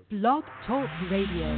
Blog Talk Radio.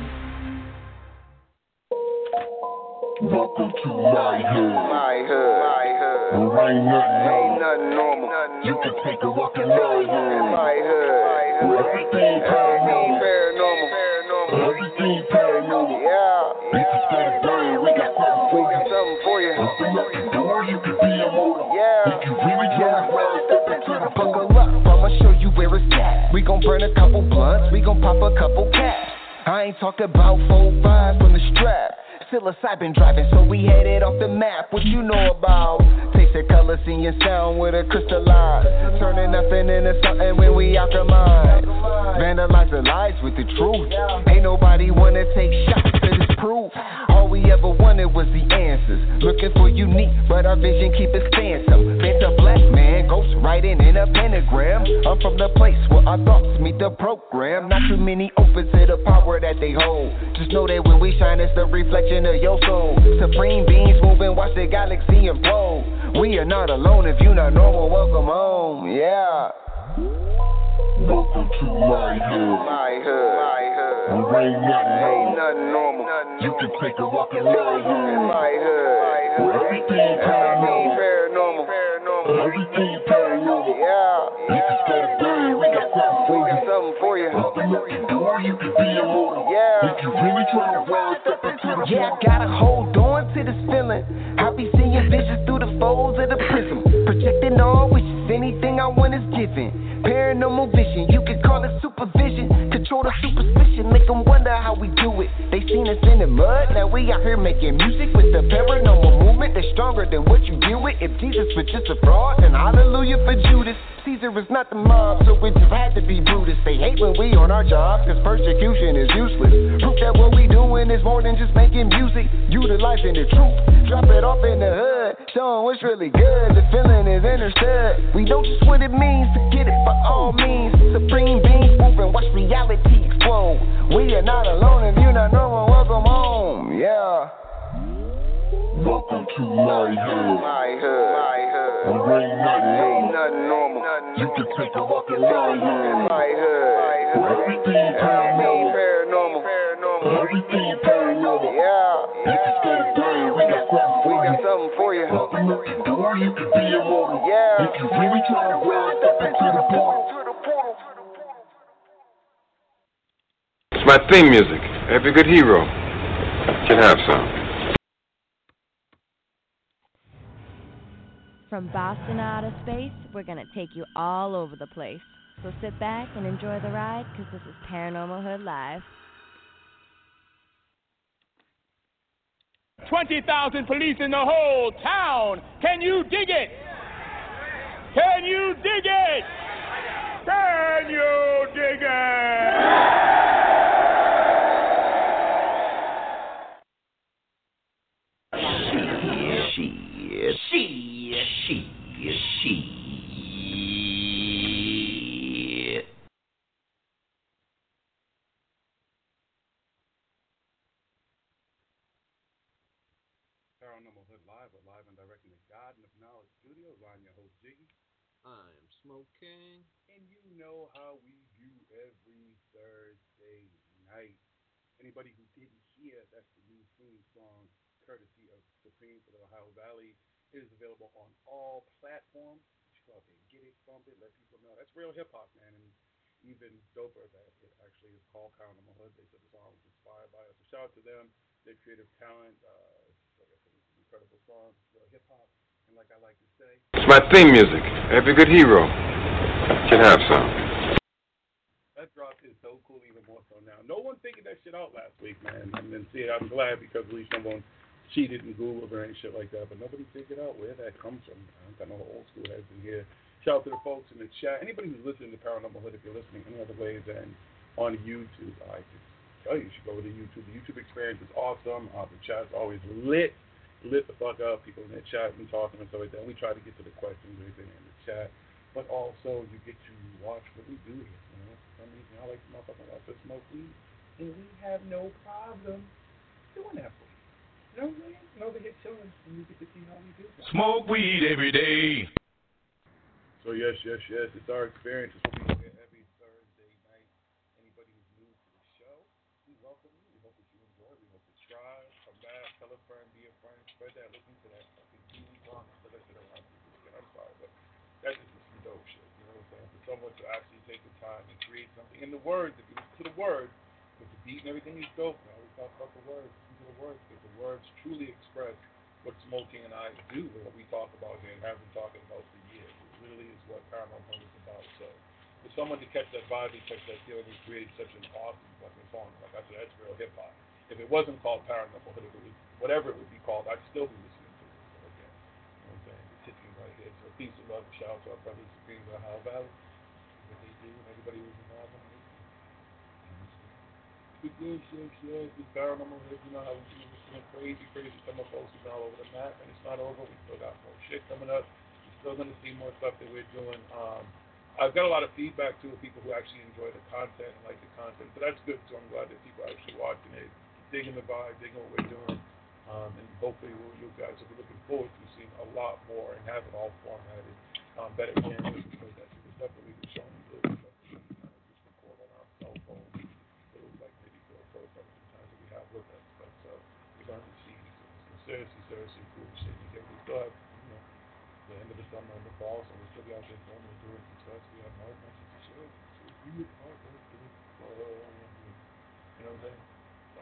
Welcome to my hood. My hood. My hood. There Ain't nothing normal. You can take a walk in my hood. My hood. Where everything paranormal. Everything paranormal. Yeah. Bitches gotta burn. We got something for you. Something for you. Open up the door, you can be immortal. Yeah. If you really tryna run, step into the portal. Buckle up, I'ma show you where it's at. We gon' burn a couple blunts, we gon' pop a couple caps. I ain't talking about 4-5 from the strap. Psilocybin driving, so we headed off the map. What you know about? Taste the color, seeing sound with a crystallize. Turning nothing into something when we alchemize. Vandalize the lies with the truth. Ain't nobody wanna take shots to this proof. All we ever wanted was the answers. Looking for unique, but our vision keep us phantom. Bent a black man, ghost writing in a pentagram. I'm from the place where our thoughts meet the program. Not too many open to the power that they hold. Just know that when we shine, it's the reflection of your soul. Supreme beings moving, watch the galaxy implode. We are not alone. If you not normal, welcome home. Yeah. Welcome to my hood. My hood. My hood. There Ain't nothing normal. You can take a walk in my hood. My hood. Where everything paranormal. Everything paranormal. Yeah. Bitches gotta burn. We got something for you. Something for you. Open up the door, you can be immortal. Yeah. If you really tryna run, step into the portal. Yeah, I gotta hold on to this feeling. I be seeing visions through the folds of the prism. Projecting all wishes, anything I want is given. Paranormal vision, you can call it supervision. Control the superstition, make them wonder how we do it. They seen us in the mud, now we out here making music with the paranormal movement that's stronger than what you deal with. If Jesus was just a fraud, then hallelujah for Judas. Caesar is not the mob, so it just had to be Brutus. They hate when we on our job, cause persecution is useless. Proof that what we doing is more than just making music. Utilizing the truth, drop it off in the hood. Showing what's really good, the feeling is understood. We know just what it means to get it by all means. Supreme beings moving, watch reality explode. We are not alone, if you're not normal, welcome home. Yeah. Welcome to my hood. My hood. My hood. There Ain't nothing normal. You can take a walk in my hood. My hood. Where everything paranormal. Everything paranormal. Yeah. Bitches gotta burn. We got something for you. Open up the door, you can be immortal. Yeah. If you really tryna run, step into the portal. It's my theme music. Every good hero can have some. From Boston to outer space, we're going to take you all over the place. So sit back and enjoy the ride, because this is Paranormal Hood Live. 20,000 police in the whole town. Can you dig it? Can you dig it? Can you dig it? Paranormal Hood Live, we're live and direct in the Garden of Knowledge Studios. I'm your host, Jiggy. I'm Smoke King. And you know how we do every Thursday night. Anybody who didn't hear, that's the new theme song, courtesy of Supreme for the Ohio Valley. It is available on all platforms. You go out there and get it, bump it, let people know. That's real hip-hop, man. And even doper that it actually is called Paranormal Hood. They said the song was inspired by us. So shout out to them, their creative talent. Like I said, it's an incredible song, real hip-hop. And like I like to say, It's my theme music. Every good hero can have some. that drop is so cool, even more so now. No one figured that shit out last week, man. And then see, I'm glad because at least someone cheated and Googled or any shit like that. But nobody figured out where that comes from. I know the old school heads in here. Shout out to the folks in the chat. Anybody who's listening to Paranormal Hood, if you're listening any other ways than on YouTube, I just tell you should go to YouTube. The YouTube experience is awesome. The chat's always lit the fuck up. People in the chat and talking and stuff like that. We try to get to the questions and everything in the chat. But also, you get to watch what we do here. You know, for some reason, I like to motherfucking watch us smoke weed, and we have no problem doing that for you. You know what I'm saying? And over here chilling, and you get to see how we do that. Smoke weed every day. So yes, it's our experience. It's what we do here every Thursday night. Anybody who's new to the welcome you. We hope that you enjoy. We hope to try, come back, tell a friend, be a friend, spread that, look into that fucking TV drama. So that's it around people again. I'm sorry, but that is just some dope shit. You know what I'm saying? For someone to actually take the time and create something. And the words, if you listen to the words, with the beat and everything is dope. I always talk about the words. Listen to the words, because the words truly express what Smoking and I do and what we talk about here and have been talking about for years. It literally is what Paramount Hunt is about. So for someone to catch that vibe and catch that feeling and create such an awesome fucking song, like I said, that's real hip hop. If it wasn't called Paranormal Hood, if it was whatever it would be called, I'd still be listening to it. So again, you know what I'm saying? It's hitting me right here. So peace and love and shout out to our brothers and sisters in Ohio Valley, what they do, and everybody who's involved in it. It's Paranormal Hood, you know how we do this crazy summer folks is all over the map, and it's not over. We still got more shit coming up. You're still going to see more stuff that we're doing. I've got a lot of feedback too of people who actually enjoy the content and like the content, so that's good. So I'm glad that people are actually watching it, digging the vibe, digging what we're doing, and hopefully you guys will be looking forward to seeing a lot more and have it all formatted, better cameras, because that's the stuff that we've been showing you. Just record on our cell phone. It was like maybe GoPro sometimes that we have with us, but you're going to see some seriously cool shit. Again, we still have, the end of the summer and the fall, so we'll still be out there filming and doing some stuff. We have more messages to share. So if you look out there, you know what I'm saying?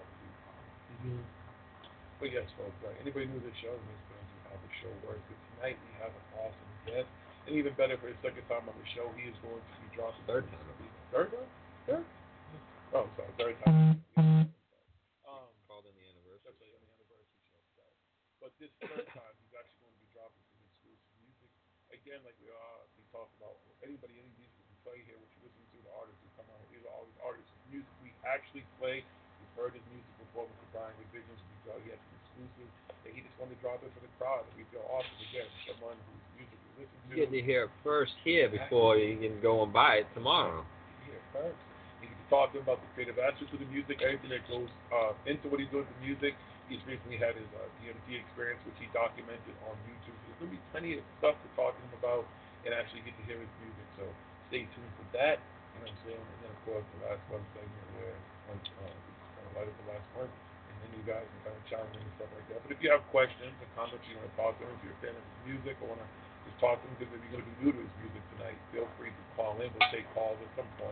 But yes, folks, right. Anybody new to the show, this fans of how the show works. But tonight we have an awesome guest. And even better, for his second time on the show, he is going to be dropping. Third time? Third? Oh, sorry, third time. Called in the anniversary. That's right, on the anniversary show. Sorry. But this third time, he's actually going to be dropping some exclusive music. Again, like we talked about, any music we play here, what you listen to, the artists who come on, these are all these artists' music we actually play. We've heard his music before with the Brian Revisions. He had some exclusive that he just wanted to drop it for the crowd. And we feel awesome again, someone whose music we listen to. You get to hear it first here before you can go and buy it tomorrow. Hear it first. You can talk to him about the creative aspects of the music, everything that goes into what he's doing with the music. He's recently had his DMT experience, which he documented on YouTube. So there's going to be plenty of stuff to talk to him about and actually get to hear his music. So stay tuned for that. You know what I'm saying? And then, of course, the last one segment where kind of light up the last one. And then you guys can kind of chime in and stuff like that. But if you have questions or comments you want to talk to him, if you're a fan of his music or want to just talk to him, because if you're going to be new to his music tonight, feel free to call in. We'll take calls at some point.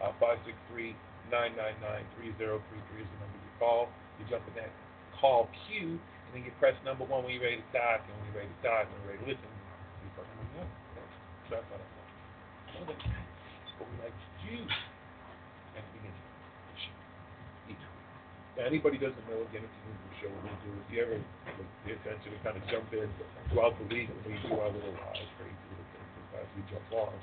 563-999-3033 is the number you call. You jump in that call queue, and then you press number 1 when you're ready to talk, and when you're ready to talk, when you're ready to listen, you press number 1. So that's not a problem. Well, that's what we like to do at the beginning of the show. Now, anybody doesn't know, again, if you're new to the show, what we do, if you ever pay attention and kind of jump in throughout the week, when we do our little crazy little things as we jump on.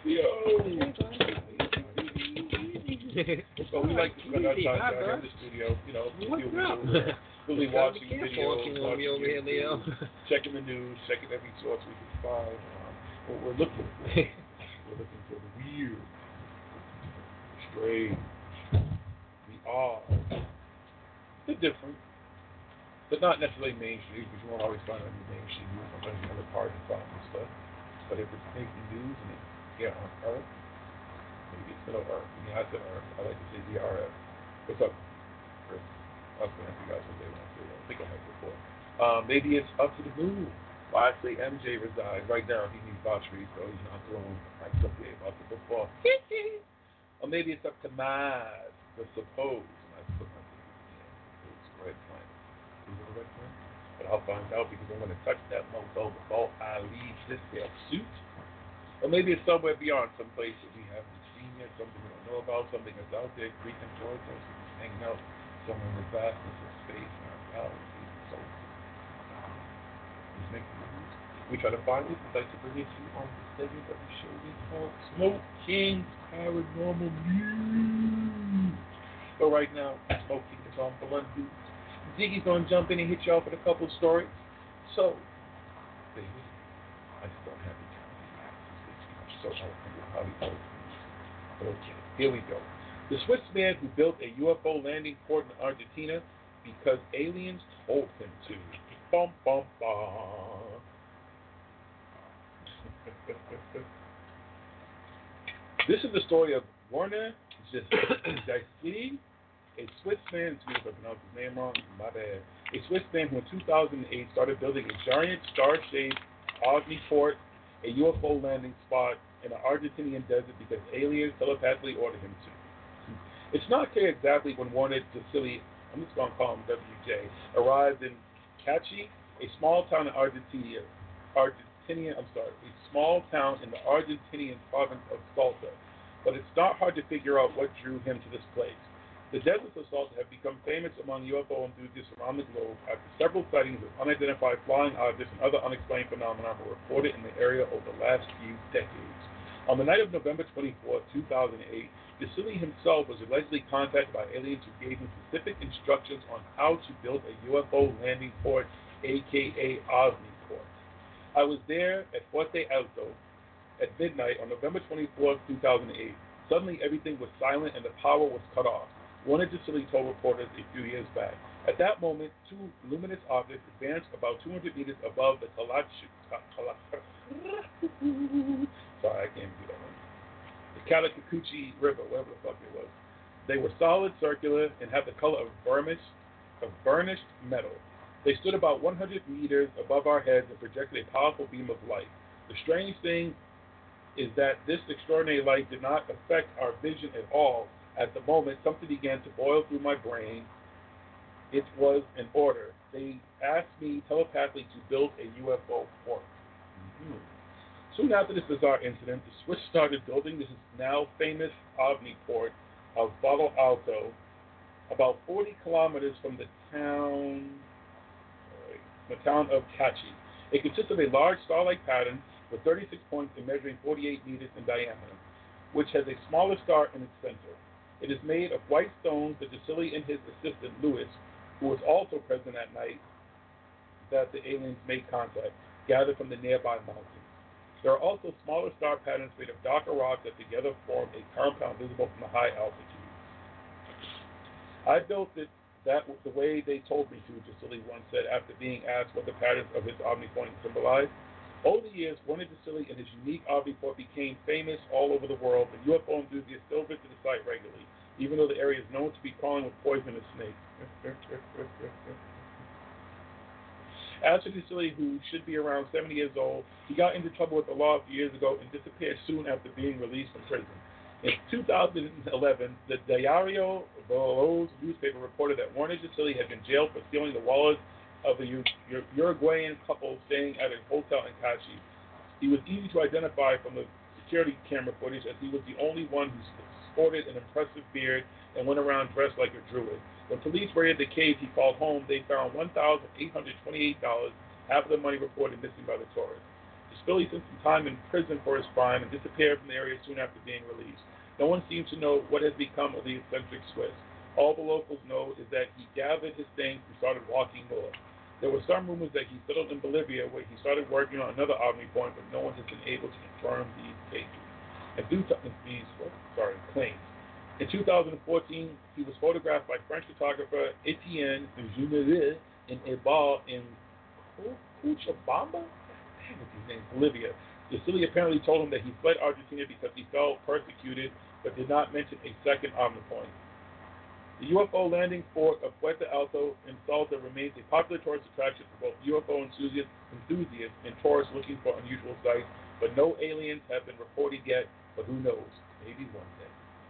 So we like to spend our time down in the studio, really watching videos, watching YouTube, checking the news, checking every source we can find. What we're looking for. We're looking for the weird, the strange, the odd, the different, but not necessarily mainstream, because you won't always find it on the mainstream news. Sometimes you have a hard to find this stuff. But if it's making news and it's here on Earth, maybe it's middle Earth. I said Earth. I like to say DRF. What's up, Chris? I was going to ask you guys what they want to say. I think I had before. Maybe it's up to the moon. Well, I say MJ resides. Right now, he needs Botchery, so he's not throwing like something about the football. Or maybe it's up to Mars, but suppose. And I put my it's red planet. Is it a red planet? But I'll find out because I'm going to touch that mofo before I leave this there suit. Or maybe it's somewhere beyond, some place that we haven't seen yet, something we don't know about, something that's out there creeping towards us, and hanging out somewhere in the vastness of space and our galaxy and so forth. We try to find it. We'd like to bring it to you on the segment of the show we call Smoke King's Paranormal News. So right now, Smoke King is on for one dude. Ziggy's going to jump in and hit you off with a couple stories. So, baby, I just don't have the time. I'm so eloquent with how he does it. Okay, here we go. The Swiss man who built a UFO landing port in Argentina because aliens told him to. Bum, bum, bum. This is the story of Werner Jacquet, a a Swiss man, excuse me if I pronounced his name wrong, my bad. A Swiss man who in 2008 started building a giant star-shaped omniport, a UFO landing spot in the Argentinian desert because aliens telepathically ordered him to. It's not clear exactly when Warner Gisili, I'm just going to call him WJ, arrived in Cachi, a small town in a small town in the Argentinian province of Salta. But it's not hard to figure out what drew him to this place. The deserts of Salta have become famous among UFO enthusiasts around the globe after several sightings of unidentified flying objects and other unexplained phenomena were reported in the area over the last few decades. On the night of November 24, 2008, Gisili himself was allegedly contacted by aliens who gave him specific instructions on how to build a UFO landing port, aka Omniport. I was there at Fuerte Alto at midnight on November 24, 2008. Suddenly everything was silent and the power was cut off. Warner Gisili told reporters a few years back. At that moment, two luminous objects advanced about 200 meters above the the Calcacuchi River, whatever the fuck it was. They were solid, circular, and had the color of burnished metal. They stood about 100 meters above our heads and projected a powerful beam of light. The strange thing is that this extraordinary light did not affect our vision at all. At the moment, something began to boil through my brain. It was an order. They asked me telepathically to build a UFO port. Soon after this bizarre incident, the Swiss started building this now famous Omniport of Palo Alto, about 40 kilometers from the town of Cachi. It consists of a large star-like pattern with 36 points and measuring 48 meters in diameter, which has a smaller star in its center. It is made of white stones that Gisili and his assistant, Louis, who was also present that night that the aliens made contact, gathered from the nearby mountains. There are also smaller star patterns made of darker rocks that together form a compound visible from a high altitude. I built it the way they told me to, Gisili once said after being asked what the patterns of his Omniport symbolized. Over the years, Warner Gisili and his unique Omniport became famous all over the world, and UFO enthusiasts still visit the site regularly, even though the area is known to be crawling with poisonous snakes. As for Gisili, who should be around 70 years old, he got into trouble with the law a few years ago and disappeared soon after being released from prison. In 2011, the Diario Veloz newspaper reported that Warner Gisili had been jailed for stealing the wallets of a Uruguayan couple staying at a hotel in Cachi. He was easy to identify from the security camera footage as he was the only one who sported an impressive beard and went around dressed like a druid. When police raided the cave he called home, they found $1,828, half of the money reported missing by the tourists. Gisili spent some time in prison for his crime and disappeared from the area soon after being released. No one seems to know what has become of the eccentric Swiss. All the locals know is that he gathered his things and started walking north. There were some rumors that he settled in Bolivia, where he started working on another Omniport, but no one has been able to confirm these cases. Claims. In 2014, he was photographed by French photographer Etienne Jumelet in a bar in Cochabamba, Bolivia. Gisili apparently told him that he fled Argentina because he felt persecuted, but did not mention a second Omniport. The UFO landing port of Fuerte Alto in Salta remains a popular tourist attraction for both UFO enthusiasts and tourists looking for unusual sights, but no aliens have been reported yet, but who knows, maybe one day.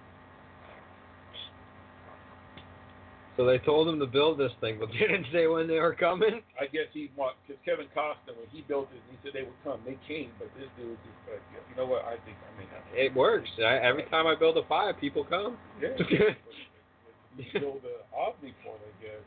So they told him to build this thing, but they didn't say when they were coming? I guess because Kevin Costner, when he built it, he said they would come. They came, but this dude just, you know what, I think I may not. It works. Every time I build a fire, people come. Yeah. You build an Omniport, I guess.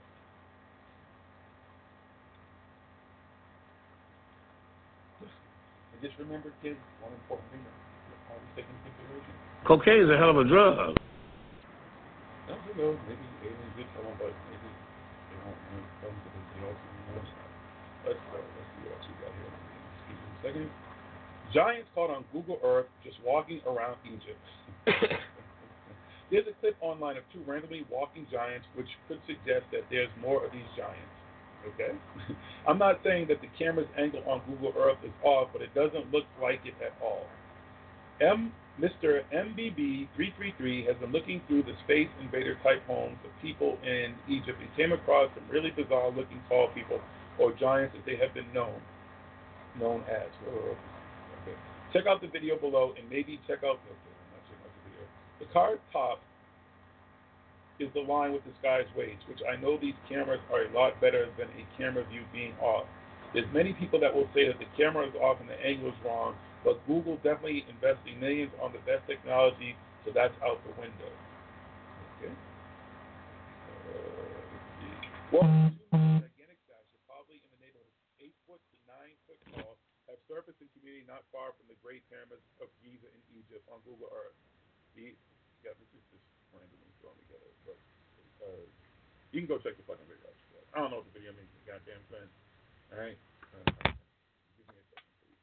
And just remember, kids, one important thing always take into consideration. Cocaine is a hell of a drug. No, who knows? Maybe aliens did tell them, but maybe they won't tell them because they also know stuff. Let's see what else we got here. Excuse me a second. Giants caught on Google Earth just walking around Egypt. There's a clip online of two randomly walking giants, which could suggest that there's more of these giants. Okay? I'm not saying that the camera's angle on Google Earth is off, but it doesn't look like it at all. Mr. MBB333 has been looking through the space invader type homes of people in Egypt and came across some really bizarre looking tall people or giants that they have been known as. Okay. Check out the video below and maybe check out the video. The card top is the line with the sky's waves, which I know these cameras are a lot better than a camera view being off. There's many people that will say that the camera is off and the angle is wrong, but Google definitely investing millions on the best technology, so that's out the window. Okay. Well, gigantic statues, probably in the neighborhood of 8 foot to 9 foot tall, have surfaced in community not far from the Great Pyramids of Giza in Egypt on Google Earth. This is just randomly thrown together, but you can go check the fucking video out. I don't know what the video means, goddamn thing. All right. Give me a second, please.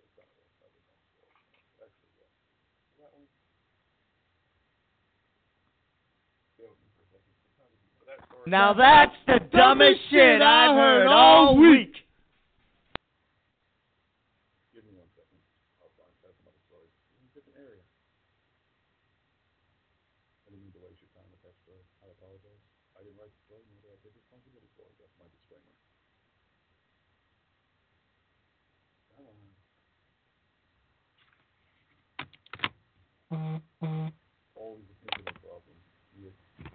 Now that's the dumbest shit I've heard all week. Give me 1 second. I'll find some other stories in a different area. I didn't mean to waste your time with that story. I apologize. I didn't write the story, nor did I take responsibility for it. That's my disclaimer. Always a internet problem. Yeah.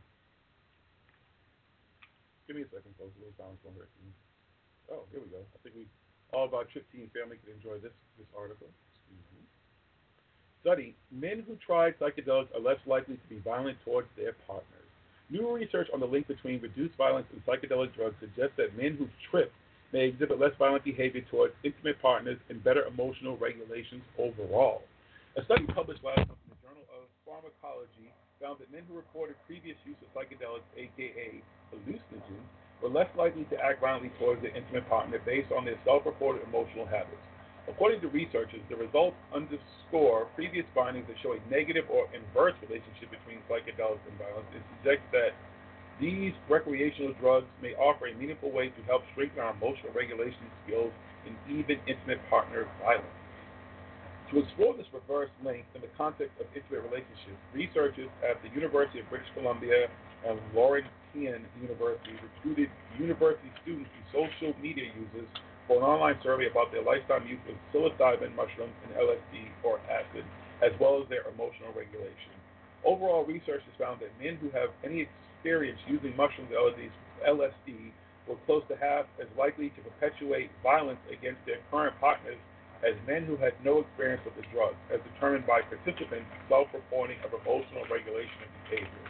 Give me a second, folks. A little time for her. Oh, here we go. I think all of our Trip Team family could enjoy this article. Excuse me. Study: men who tried psychedelics are less likely to be violent towards their partners. New research on the link between reduced violence and psychedelic drugs suggests that men who trip may exhibit less violent behavior towards intimate partners and better emotional regulations overall. A study published last month in the Journal of Pharmacology found that men who reported previous use of psychedelics, aka hallucinogens, were less likely to act violently towards their intimate partner based on their self-reported emotional habits. According to researchers, the results underscore previous findings that show a negative or inverse relationship between psychedelics and violence and suggest that these recreational drugs may offer a meaningful way to help strengthen our emotional regulation skills in even intimate partner violence. To explore this reverse link in the context of intimate relationships, researchers at the University of British Columbia and Laurentian University recruited university students and social media users for an online survey about their lifetime use of psilocybin mushrooms and LSD or acid, as well as their emotional regulation. Overall, researchers found that men who have any experience using mushrooms and LSD were close to half as likely to perpetuate violence against their current partners as men who had no experience with the drug, as determined by participants' self-reporting of emotional regulation and behavior.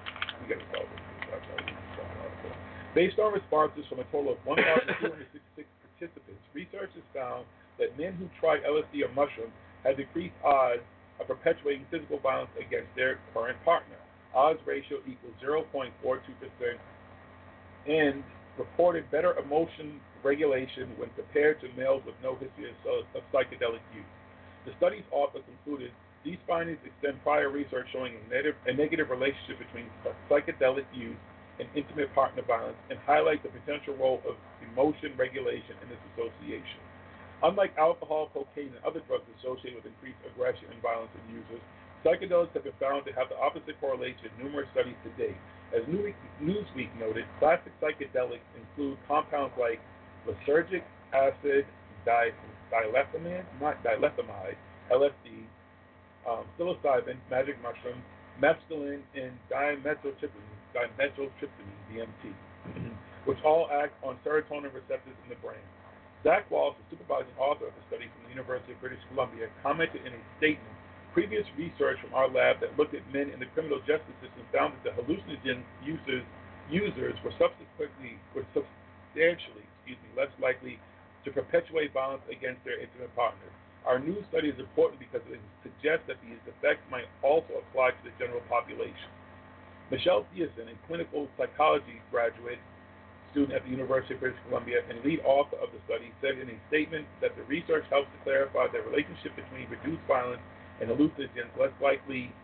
Based on responses from a total of 1,266 participants, researchers found that men who tried LSD or mushrooms had decreased odds of perpetuating physical violence against their current partner. Odds ratio equals 0.42%, and reported better emotion regulation when compared to males with no history of psychedelic use. The study's author concluded these findings extend prior research showing a negative relationship between psychedelic use and intimate partner violence and highlight the potential role of emotion regulation in this association. Unlike alcohol, cocaine, and other drugs associated with increased aggression and violence in users, psychedelics have been found to have the opposite correlation in numerous studies to date. As Newsweek noted, classic psychedelics include compounds like lysergic acid, dilethomide, LSD, psilocybin, magic mushrooms, mescaline, and dimethyltryptamine, DMT, which all act on serotonin receptors in the brain. Zach Walsh, the supervising author of the study from the University of British Columbia, commented in a statement, previous research from our lab that looked at men in the criminal justice system found that the hallucinogen users were substantially less likely to perpetuate violence against their intimate partners. Our new study is important because it suggests that these effects might also apply to the general population. Michelle Thiessen, a clinical psychology graduate student at the University of British Columbia and lead author of the study, said in a statement that the research helps to clarify the relationship between reduced violence and hallucinogens like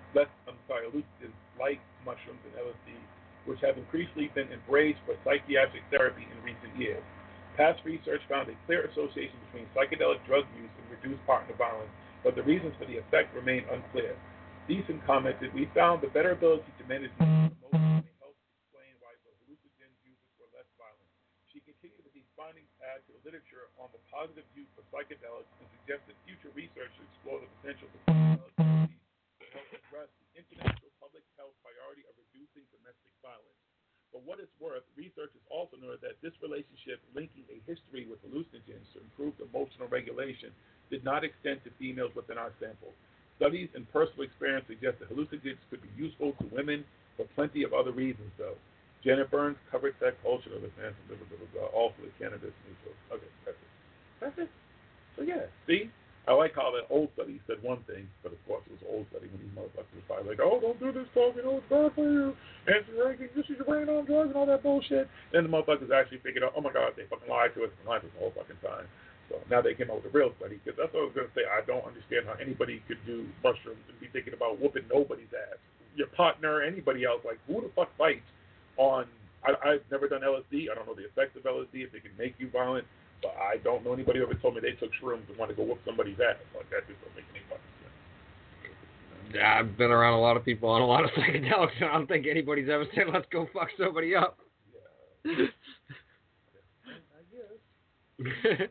mushrooms and LSD, which have increasingly been embraced for psychiatric therapy in recent years. Past research found a clear association between psychedelic drug use and reduced partner violence, but the reasons for the effect remain unclear. Deason commented, "We found the better ability to manage emotions may help explain why the hallucinogen users were less violent." She continued that these findings add to the literature on the positive use of psychedelics and suggested future research to explore the potential for psychedelic therapies to help address the international public health priority of reducing domestic violence. For what it's worth, researchers also noted that this relationship linking a history with hallucinogens to improve emotional regulation did not extend to females within our sample. Studies and personal experience suggest that hallucinogens could be useful to women for plenty of other reasons, though. Janet Burns covered that culture of the fans, also the cannabis news. Okay, that's it. So yeah, see, I like how that old study said one thing, but of course it was old study when these motherfuckers were probably like, oh, don't do this talk, it's bad for you, and this is your brain on drugs and all that bullshit. Then the motherfuckers actually figured out, oh my God, they fucking lied to us the whole fucking time. So now they came out with a real study, because that's what I was going to say. I don't understand how anybody could do mushrooms and be thinking about whooping nobody's ass. Your partner, anybody else, like, who the fuck fights on, I've never done LSD. I don't know the effects of LSD, if it can make you violent, but I don't know anybody who ever told me they took shrooms and wanted to go whoop somebody's ass. Like, that just don't make any fucking sense. Yeah, I've been around a lot of people on a lot of psychedelics, and I don't think anybody's ever said, let's go fuck somebody up. Yeah. I guess.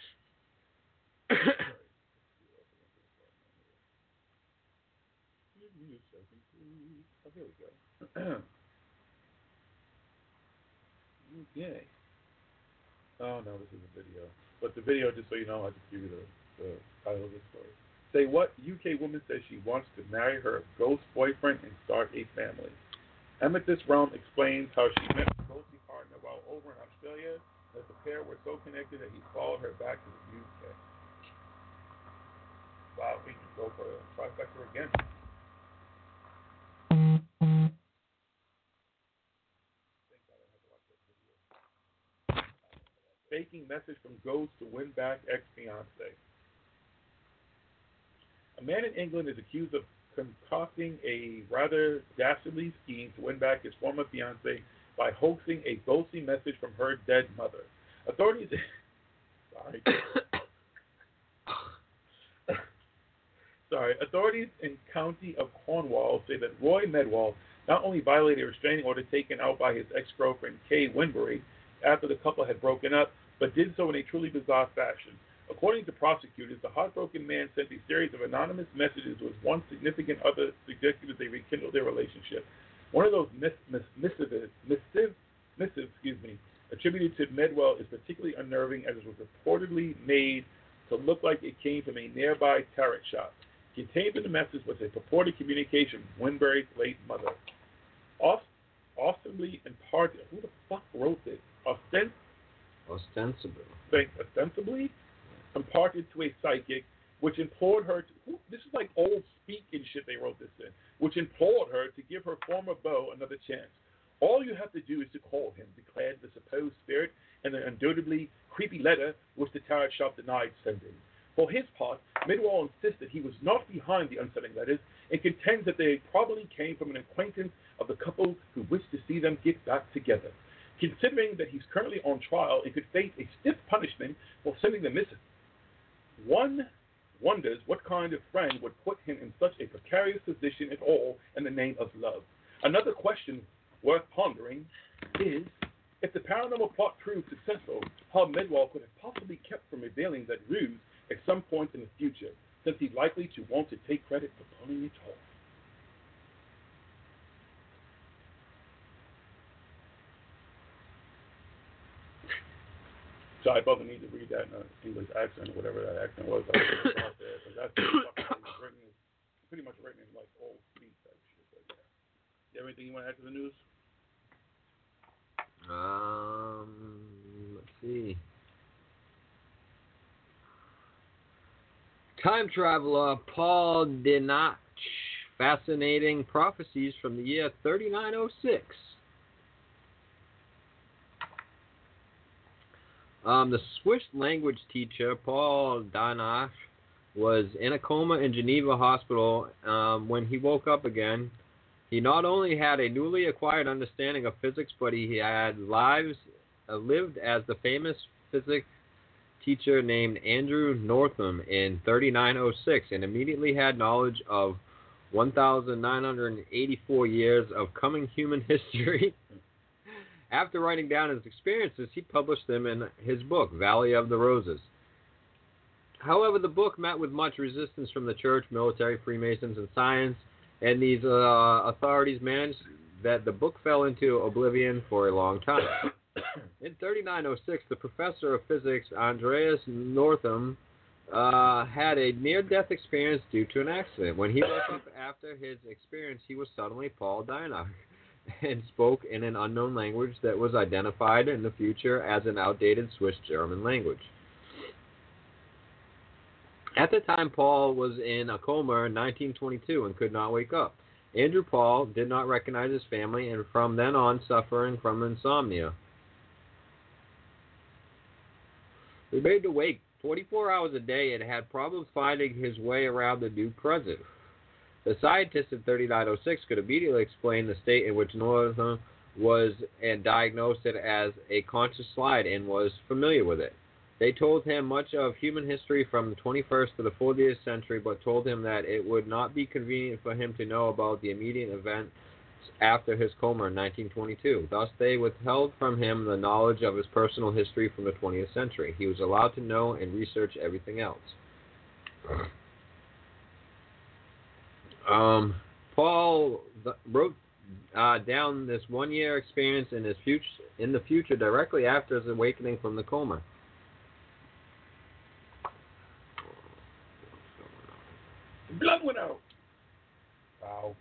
Oh, here we go. Okay. Oh, no, this is a video. But the video, just so you know, I'll just give you the title of the story. Say what? UK woman says she wants to marry her ghost boyfriend and start a family. Amethyst Realm explains how she met her ghostly partner while over in Australia, that the pair were so connected that he followed her back to the UK. Wow, we can go for a trifecta again. Faking message from ghost to win back ex-fiancé. A man in England is accused of concocting a rather dastardly scheme to win back his former fiancé by hoaxing a ghostly message from her dead mother. Authorities Authorities in County of Cornwall say that Roy Medwall not only violated a restraining order taken out by his ex-girlfriend Kay Winbury after the couple had broken up, but did so in a truly bizarre fashion. According to prosecutors, the heartbroken man sent a series of anonymous messages with one significant other suggesting that they rekindle their relationship. One of those missives attributed to Medwell is particularly unnerving, as it was reportedly made to look like it came from a nearby tarot shop. Contained in the message was a purported communication from Winbury's late mother. Ostensibly imparted. Who the fuck wrote this? Ostensibly imparted to a psychic, which implored her to. This is like old speak and shit. They wrote this in, which implored her to give her former beau another chance. All you have to do is to call him, declared the supposed spirit, and the undoubtedly creepy letter which the tarot shop denied sending. For his part, Midwall insisted he was not behind the unsettling letters and contends that they probably came from an acquaintance of the couple who wished to see them get back together. Considering that he's currently on trial and could face a stiff punishment for sending the missive, one wonders what kind of friend would put him in such a precarious position at all in the name of love. Another question worth pondering is, if the paranormal plot proved successful, how Medwall could have possibly kept from revealing that ruse at some point in the future, since he's likely to want to take credit for pulling it off. So I both need to read that in an English accent, or whatever that accent was. That's pretty much written in like old speak type shit. But yeah. You have anything you want to add to the news? Let's see. Time traveler Paul Dinach, fascinating prophecies from the year 3906. The Swiss language teacher Paul Dinach was in a coma in Geneva Hospital. When he woke up again, he not only had a newly acquired understanding of physics, but he had lived as the famous physics teacher named Andrew Northam in 3906, and immediately had knowledge of 1,984 years of coming human history. After writing down his experiences, he published them in his book, Valley of the Roses. However, the book met with much resistance from the church, military, Freemasons, and science, and these authorities managed that the book fell into oblivion for a long time. In 3906, the professor of physics, Andreas Northam, had a near-death experience due to an accident. When he woke up after his experience, he was suddenly Paul Dinac and spoke in an unknown language that was identified in the future as an outdated Swiss German language. At the time, Paul was in a coma in 1922 and could not wake up. Andrew Paul did not recognize his family and from then on suffering from insomnia. He remained awake 24 hours a day and had problems finding his way around the new present. The scientists in 3906 could immediately explain the state in which Northam was and diagnosed it as a conscious slide and was familiar with it. They told him much of human history from the 21st to the 40th century, but told him that it would not be convenient for him to know about the immediate events after his coma in 1922. Thus, they withheld from him the knowledge of his personal history from the 20th century. He was allowed to know and research everything else. Paul wrote down this one-year experience in the future directly after his awakening from the coma. Blood went out. Wow.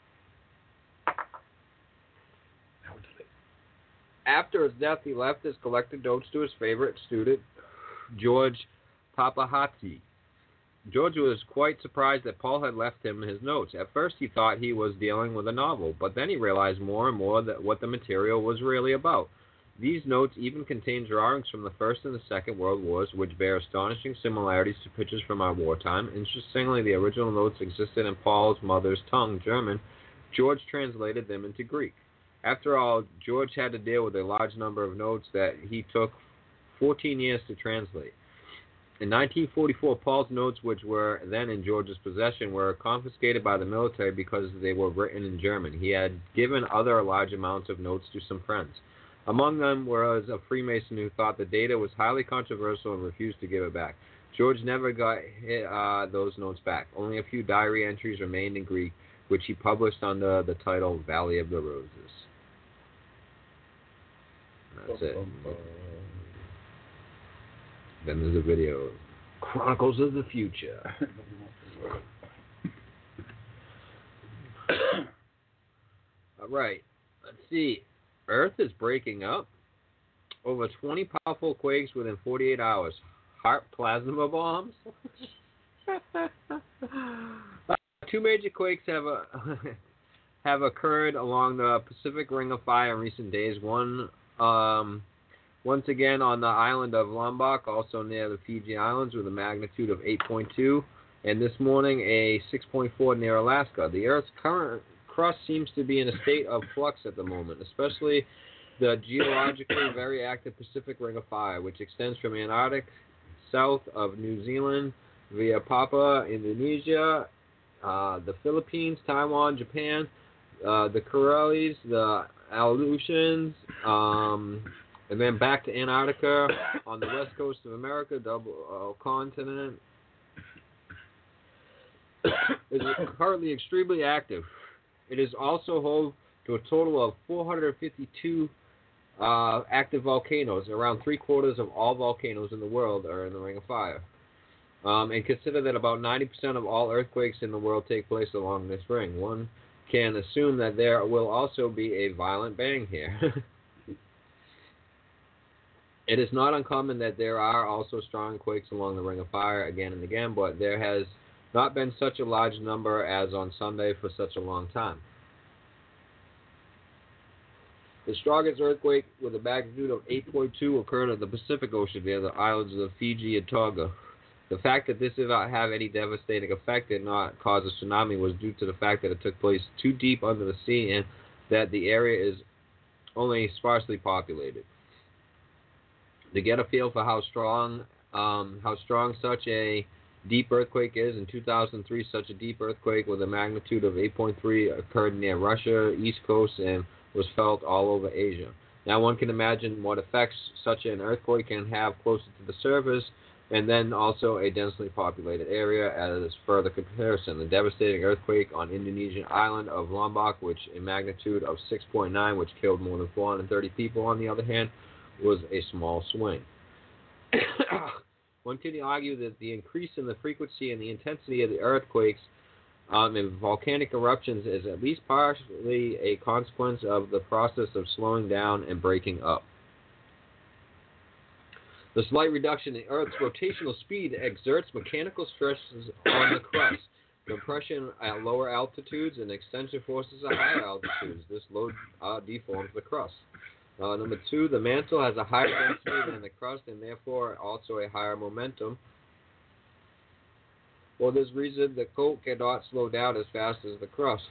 After his death, he left his collected notes to his favorite student, George Papahati. George was quite surprised that Paul had left him his notes. At first, he thought he was dealing with a novel, but then he realized more and more that what the material was really about. These notes even contain drawings from the First and the Second World Wars, which bear astonishing similarities to pictures from our wartime. Interestingly, the original notes existed in Paul's mother's tongue, German. George translated them into Greek. After all, George had to deal with a large number of notes that he took 14 years to translate. In 1944, Paul's notes, which were then in George's possession, were confiscated by the military because they were written in German. He had given other large amounts of notes to some friends. Among them was a Freemason who thought the data was highly controversial and refused to give it back. George never got those notes back. Only a few diary entries remained in Greek, which he published under the title Valley of the Roses. That's it. Then there's a video. Chronicles of the Future. All right. Let's see. Earth is breaking up. Over 20 powerful quakes within 48 hours. Heart plasma bombs. Two major quakes have occurred along the Pacific Ring of Fire in recent days. One once again on the island of Lombok, also near the Fiji Islands, with a magnitude of 8.2, and this morning a 6.4 near Alaska. The Earth's current crust seems to be in a state of flux at the moment, especially the geologically very active Pacific Ring of Fire, which extends from Antarctic south of New Zealand via Papua, Indonesia, the Philippines, Taiwan, Japan, the Kurils, the Aleutians, and then back to Antarctica on the west coast of America, double continent. Is currently extremely active. It is also home to a total of 452 active volcanoes. Around 3/4 of all volcanoes in the world are in the Ring of Fire. And consider that about 90% of all earthquakes in the world take place along this ring. One can assume that there will also be a violent bang here. It is not uncommon that there are also strong quakes along the Ring of Fire again and again, but there has not been such a large number as on Sunday for such a long time. The strongest earthquake with a magnitude of 8.2 occurred in the Pacific Ocean near the islands of Fiji and Tonga. The fact that this did not have any devastating effect and not cause a tsunami was due to the fact that it took place too deep under the sea and that the area is only sparsely populated. To get a feel for how strong such a deep earthquake is. In 2003, such a deep earthquake with a magnitude of 8.3 occurred near Russia, East Coast, and was felt all over Asia. Now one can imagine what effects such an earthquake can have closer to the surface, and then also a densely populated area as further comparison. The devastating earthquake on Indonesian island of Lombok, which a magnitude of 6.9, which killed more than 430 people, on the other hand, was a small swing. One can argue that the increase in the frequency and the intensity of the earthquakes and volcanic eruptions is at least partially a consequence of the process of slowing down and breaking up. The slight reduction in Earth's rotational speed exerts mechanical stresses on the crust, compression at lower altitudes, and extension forces at higher altitudes. This load deforms the crust. Number 2, the mantle has a higher density than the crust and therefore also a higher momentum. For this reason, the coat cannot slow down as fast as the crust.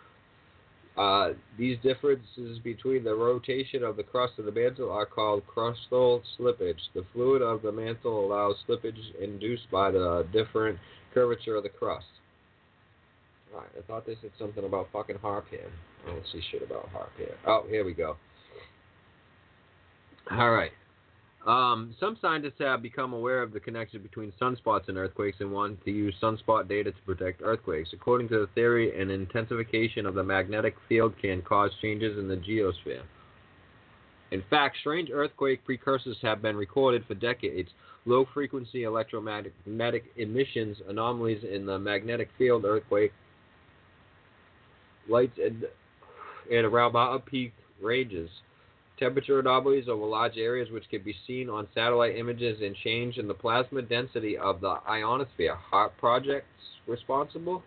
These differences between the rotation of the crust and the mantle are called crustal slippage. The fluid of the mantle allows slippage induced by the different curvature of the crust. Alright, I thought they said something about fucking harp hand. I don't see shit about harp hand. Oh, here we go. Alright. Some scientists have become aware of the connection between sunspots and earthquakes and want to use sunspot data to predict earthquakes. According to the theory, an intensification of the magnetic field can cause changes in the geosphere. In fact, strange earthquake precursors have been recorded for decades. Low-frequency electromagnetic emissions, anomalies in the magnetic field, earthquake lights at around mountain peak ranges. Temperature anomalies over large areas which can be seen on satellite images, and change in the plasma density of the ionosphere. HAARP projects responsible?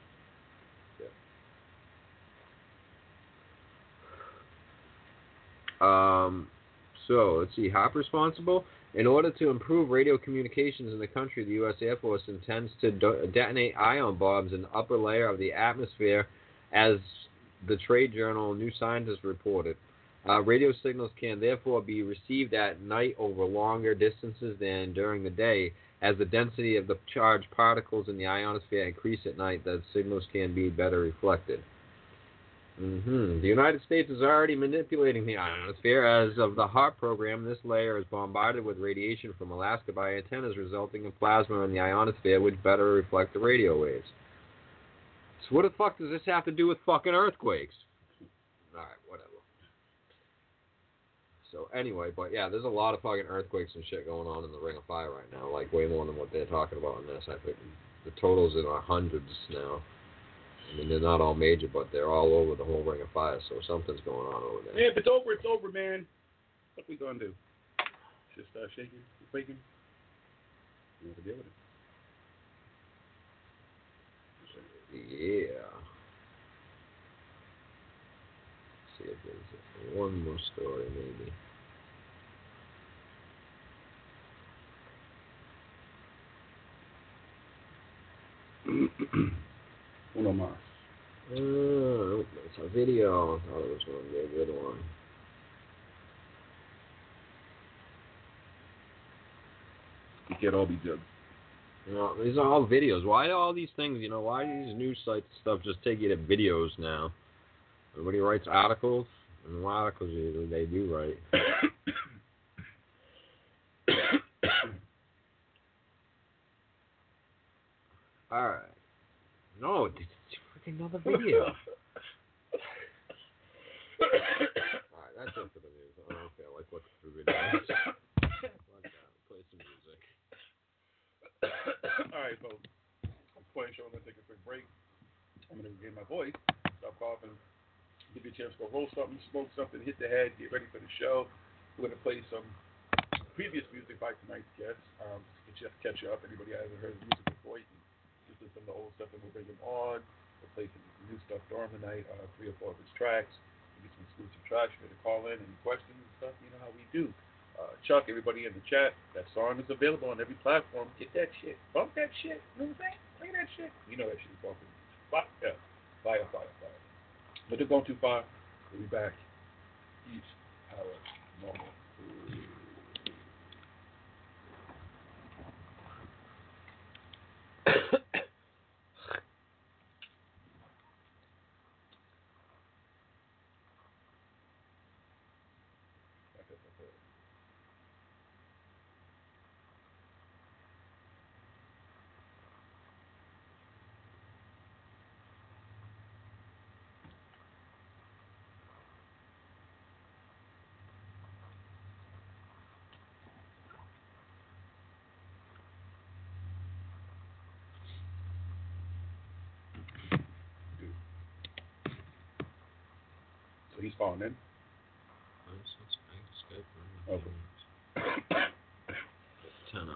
So, let's see. HAARP responsible? In order to improve radio communications in the country, the U.S. Air Force intends to detonate ion bombs in the upper layer of the atmosphere, as the trade journal New Scientist reported. Radio signals can therefore be received at night over longer distances than during the day. As the density of the charged particles in the ionosphere increase at night, the signals can be better reflected. The United States is already manipulating the ionosphere. As of the HAARP program, this layer is bombarded with radiation from Alaska by antennas, resulting in plasma in the ionosphere, which better reflect the radio waves. So what the fuck does this have to do with fucking earthquakes? Alright, whatever. So anyway, but yeah, there's a lot of fucking earthquakes and shit going on in the Ring of Fire right now, like way more than what they're talking about in this. I think the totals in our hundreds now. I mean, they're not all major, but they're all over the whole Ring of Fire, so something's going on over there. Yeah, if it's over, man. What we gonna do? Just start shaking, quaking? You have to deal with it. Yeah. See if there's one more story, maybe. Uno más. It's a video. I thought it was going to be a good one. You can't all be good. You know, these are all videos. Why do all these things, why do these news sites and stuff just take you to videos now? Everybody writes articles, and what articles they do write. Alright. No, it's freaking another video. Alright, that's it for the news. I don't feel like looking through videos. Play some music. Alright, folks. I'm playing show. I'm going to take a quick break. I'm going to get my voice, stop coughing, give you a chance to go roll something, smoke something, hit the head, get ready for the show. We're going to play some previous music by tonight's guests to catch you up. Anybody who hasn't heard the music before, you can just listen to the old stuff and we'll bring them on. We'll play some new stuff during the night, 3 or 4 of his tracks. We'll get some exclusive tracks. You're going to call in, any questions and stuff. You know how we do. Chuck, everybody in the chat, that song is available on every platform. Get that shit. Bump that shit. You know what I'm saying? Play that shit. You know that shit is bumping. Fire. But they're going too far. We'll be back. Each hour normal. I've heard. So he's falling in? Okay. 10 up.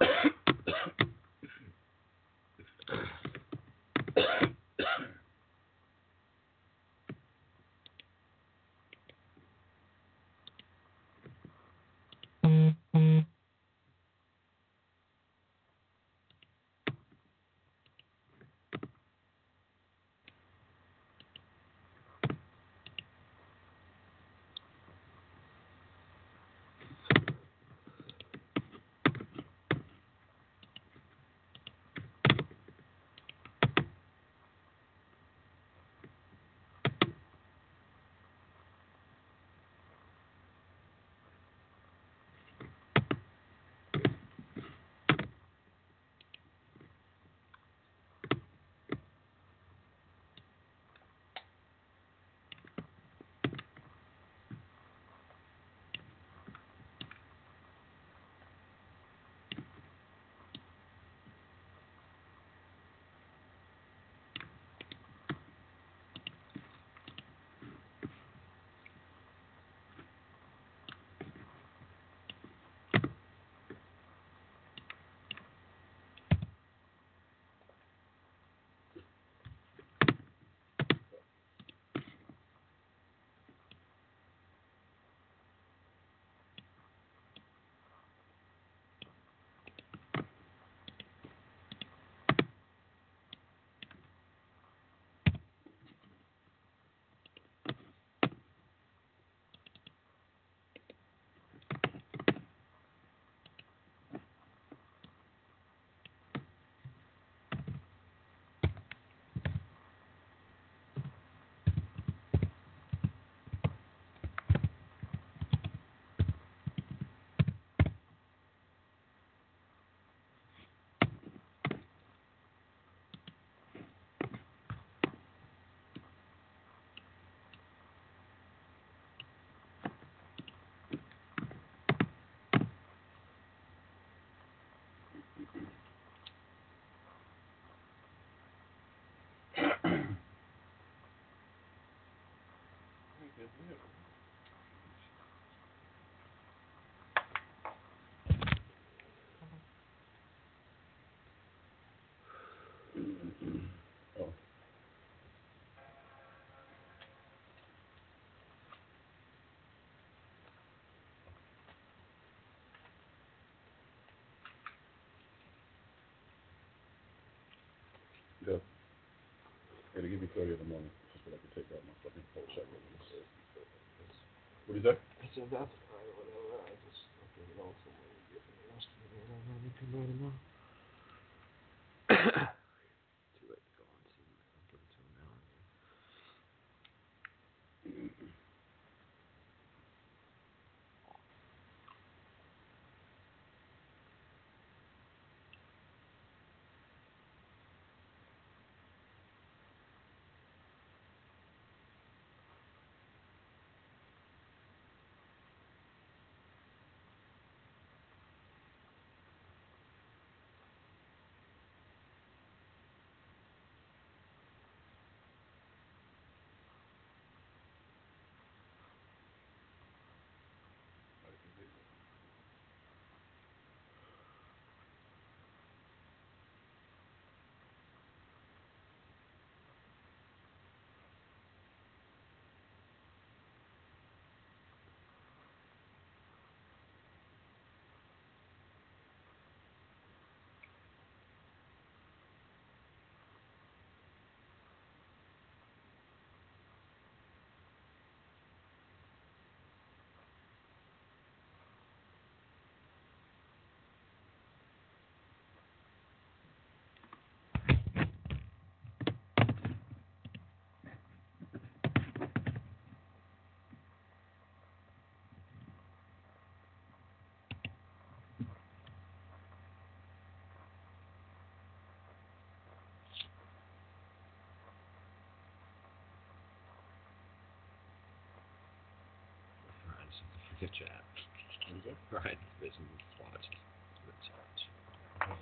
Oh. Go. It'll give me 30 in the morning. Just what I can take out my fucking whole check. What is that? I said that's right, whatever. I just fucking go somewhere and get the rest of it. I don't need to know tomorrow. Too late to go on see my give it to him now. Good chat. Right. Business watch. Good chat.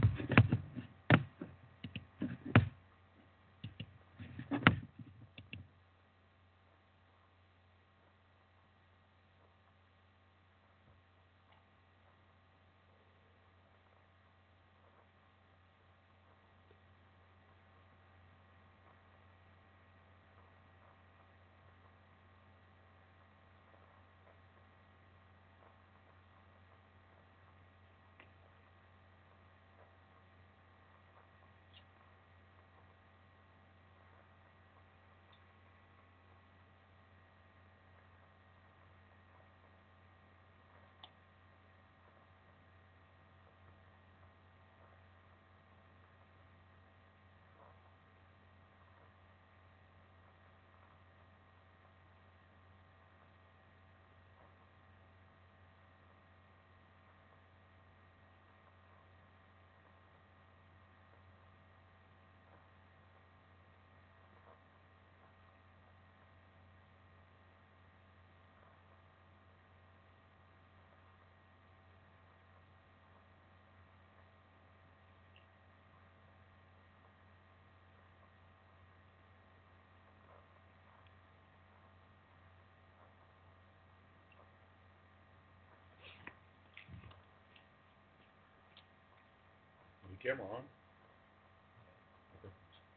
The camera on? Okay.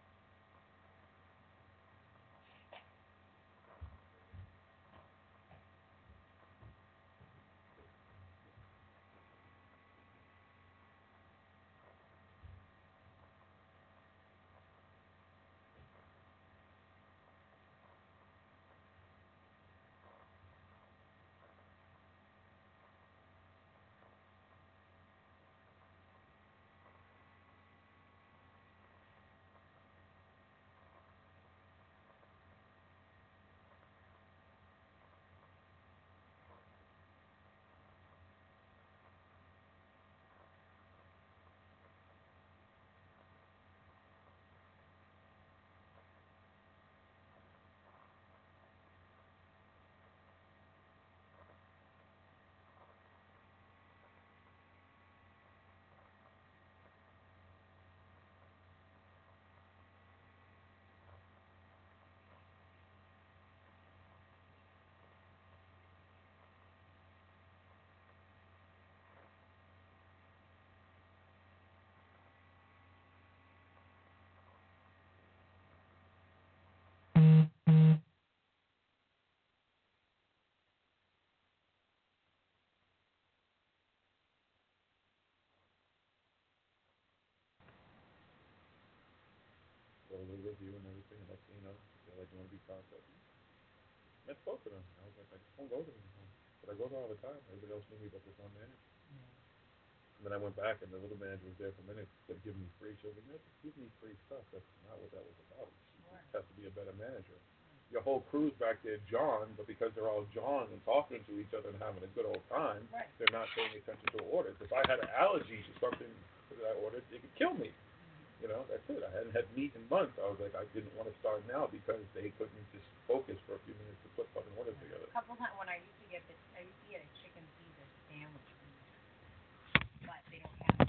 So the review and everything, and next thing you know, they're like, you want to be contact? Met both of them. I was like, I just don't go to them anymore. But I go there all the time. Everybody else knew me but this one manager. And then I went back, and the little manager was there for minutes, said, give me free. She was like, no, just give me free stuff. That's not what that was about. She just has to be a better manager. Your whole crew's back there, John, but because they're all John and talking to each other and having a good old time, they're not paying attention to orders. If I had an allergy to something that I ordered, it could kill me. You know, that's it. I hadn't had meat in months. I was like, I didn't want to start now because they couldn't just focus for a few minutes to put fucking orders together. A couple times when I used to get a chicken Caesar sandwich, but they don't have it.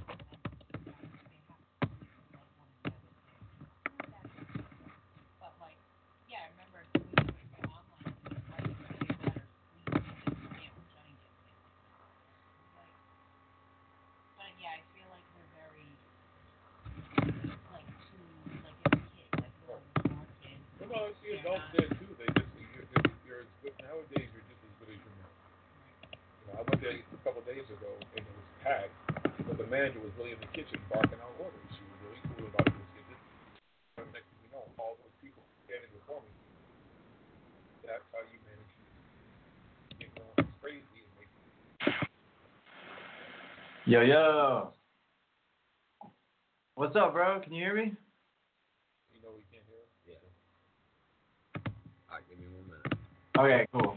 But like, yeah, I remember when you were online, like you say better sleep sandwich. I didn't get it. Like, but yeah, I feel like they're very like too like it's a kid, like you're a small kid. No, I see adults there too. You're as good nowadays. You're just as good as your mom. You know, I went there a couple of days ago and it was packed, but the manager was really in the kitchen barking out orders. She was really cool about it. Next thing you know, all those people standing before me. That's how you manage to get going crazy and make. Yo. What's up, bro? Can you hear me? You know we can't hear us? Yeah. Alright, give me 1 minute. Okay, cool.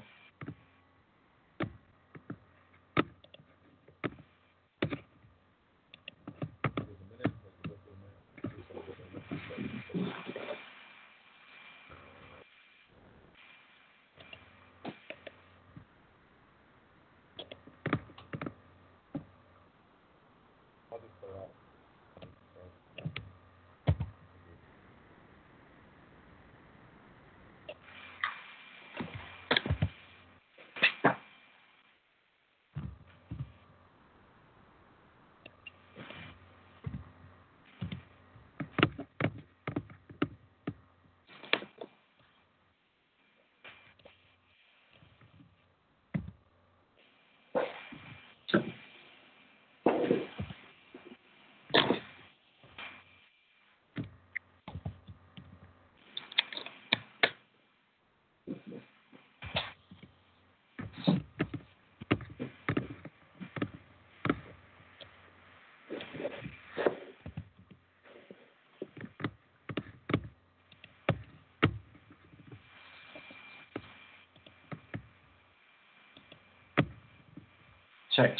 Check.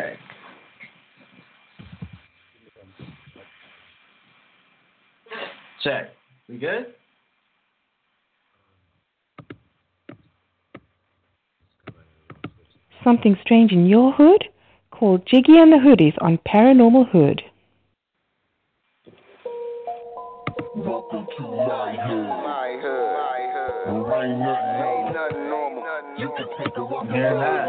Check. We good? Something strange in your hood? Call Jiggy and the Hoodies on Paranormal Hood. Welcome to my hood. Ain't nothing normal. You can take a walk in my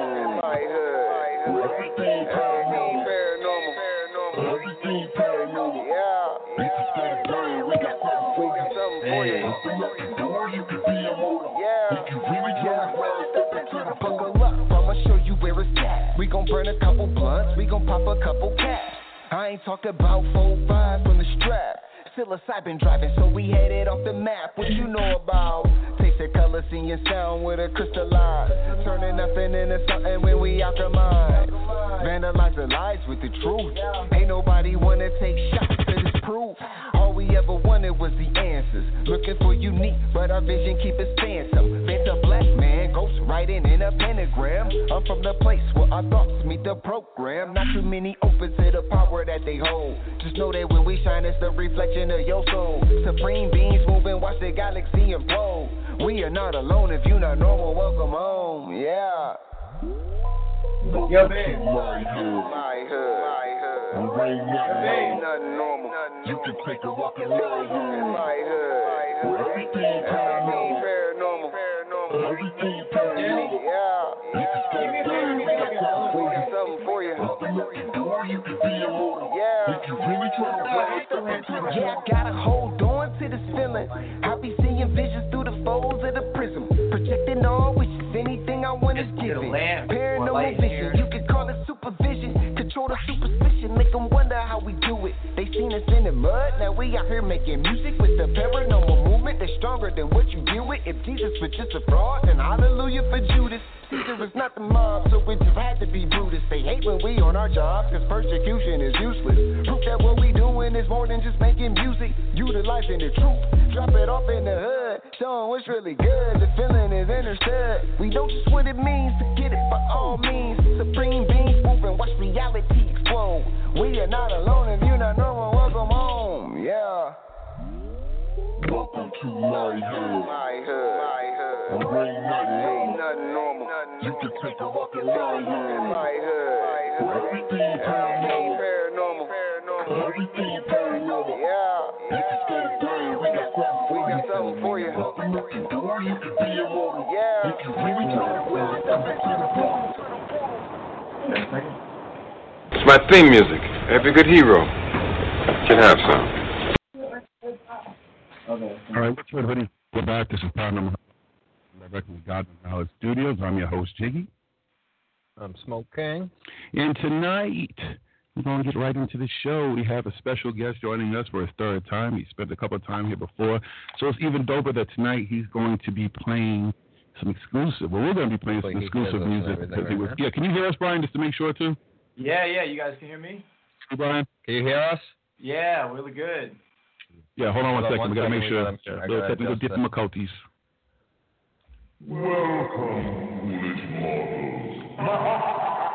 hood. Everything paranormal. Everything paranormal. Yeah. This is for the bird. We got something for you. Open up the door, you can be immortal. Yeah. If you really try to ride, step into the buckle up, I'ma show you where it's at. We gon' burn a couple blunts, we gon' pop a couple caps. I ain't talking about 4-5 from the strap. Psilocybin driving, so we headed off the map. What you know about? Taste the color, seeing sound with a crystallize. Turning nothing into something when we alchemize. Vandalize the lies with the truth. Ain't nobody wanna take shots to this proof. All we ever wanted was the answers. Looking for unique, but our vision keep us phantom. Phantom black man, ghost writing in a pentagram. I'm from the place where our thoughts meet the program. Not too many open to the power that they hold. Just know that when we shine, it's the reflection of your soul. Supreme beings moving, watch the galaxy implode. We are not alone. If you're not normal, welcome home. Yeah. Yo, babe. My hood. Ain't nothing normal. You can take a walk in my hood. Everything paranormal. Everything paranormal. Yeah. This is for the bird. We got something for you. Open up the door, you can be immortal. Yeah. If you really try to ride, step into the yeah, I gotta hold on to this feeling. I be seeing visions through the folds of the prism. Projecting all wishes, anything I want is given. Paranormal vision, you can call it supervision. Control the superstition, make them wonder how we do it. They seen us in the mud, now we out here making music with the paranormal movement that's stronger than what you deal with. If Jesus was just a fraud, then hallelujah for Judas. Caesar was not the mob, so it just had to be Brutus. They hate when we on our jobs, cause persecution is useless. Proof that what we doing is more than just making music. Utilizing the truth, drop it off in the hood. Showing what's really good, the feeling is understood. We know just what it means to get it by all means. Supreme beings moving, watch reality explode. We are not alone, if you're not normal, welcome home. Yeah. Welcome to my hood. Ain't nothing normal. You can take a walk in my hood. Everything paranormal. Everything paranormal. Yeah. This is for the bird. We got something for you. Open up the door, you can be immortal. Yeah. If you really try to ride, step into the door. It's my theme music. Every good hero should have some. Okay. All right, what's good, buddy? We're back. This is Paranormal directly with God Knowledge Studios. I'm your host, Jiggy. I'm Smoke King. And tonight, we're going to get right into the show. We have a special guest joining us for his third time. He spent a couple of times here before. So it's even doper that tonight he's going to be playing some exclusive. Well, we're going to be playing some exclusive music. Because he was, yeah, can you hear us, Brian, just to make sure, too? Yeah, you guys can hear me? Hey, Brian. Can you hear us? Yeah, really good. Yeah, hold on one second. We got to make sure. Little technical difficulties. Welcome, foolish mortals.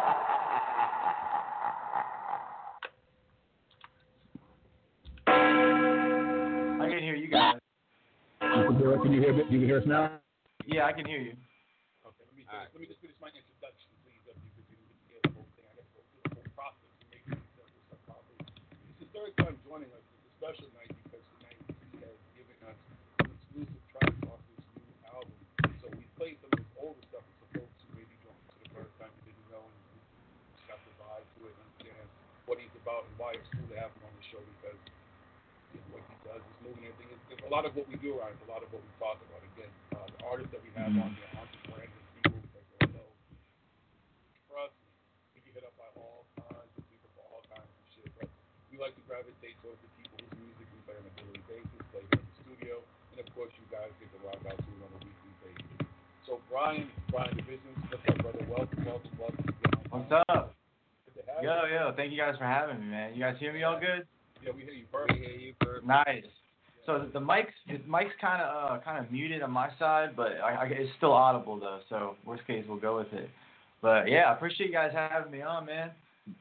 I can hear you guys. Can you hear us now? Yeah, I can hear you. Okay, let me just finish my introduction, please. If you could get the whole thing, I got to go through the whole process to make sure this stuff properly. It's the third time joining us. It's a special night because tonight he has given us an exclusive track off this new album. So we played some of his older stuff for some folks who maybe joined for the first time and didn't know and just got the vibe to it and understand what he's about and why it's cool to have him on the show because what he does is moving everything. It's a lot of what we do around. It's a lot of what we talk about. Again, the artists that we have on there aren't just random people that don't know. For us, we get hit up by all kinds of people for all kinds of shit. But we like to gravitate towards the people whose music we play on a daily basis, play here in the studio, and of course you guys get to rock out to it on a weekly basis. So Brian Divisions, what's up, brother? Welcome. What's up? Yo, thank you guys for having me, man. You guys hear me all good? Yeah, we hear you perfect. Nice. So the mic's kind of muted on my side, but it's still audible though. So worst case, we'll go with it. But yeah, I appreciate you guys having me on, man.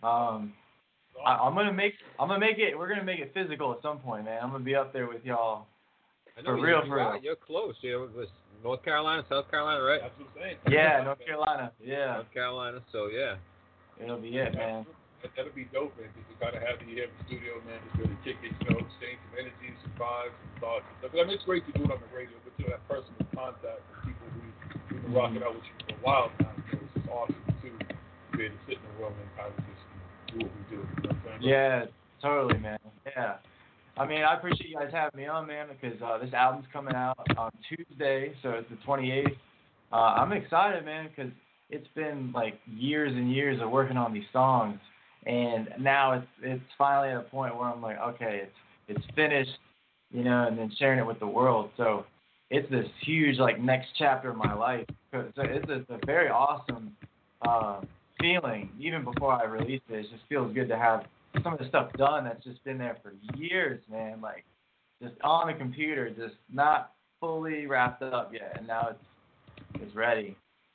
I'm gonna make it. We're gonna make it physical at some point, man. I'm gonna be up there with y'all. For real. You're close. You're North Carolina, South Carolina, right? That's what I'm saying. Yeah, North Carolina. Yeah. North Carolina. So yeah. It'll be it, man. That'll be dope, man. Because we gotta have you here in the studio, man. Just really kick it, exchange some energy, some vibes, some thoughts, and stuff. I mean, it's great to do it on the radio, but that personal contact with people who've been rocking out with you for a while now. So it's just awesome too to be able to sit in the room and kind of just do what we do. You know what I'm saying? Yeah, totally, man. Yeah. I mean, I appreciate you guys having me on, man, because this album's coming out on Tuesday, so it's the 28th. I'm excited, man, because it's been like years and years of working on these songs, and now it's finally at a point where I'm like, okay, it's finished, and then sharing it with the world. So it's this huge like next chapter of my life. So it's a very awesome feeling. Even before I released it, it just feels good to have some of the stuff done that's just been there for years, man. Like just on the computer, just not fully wrapped up yet, and now it's ready.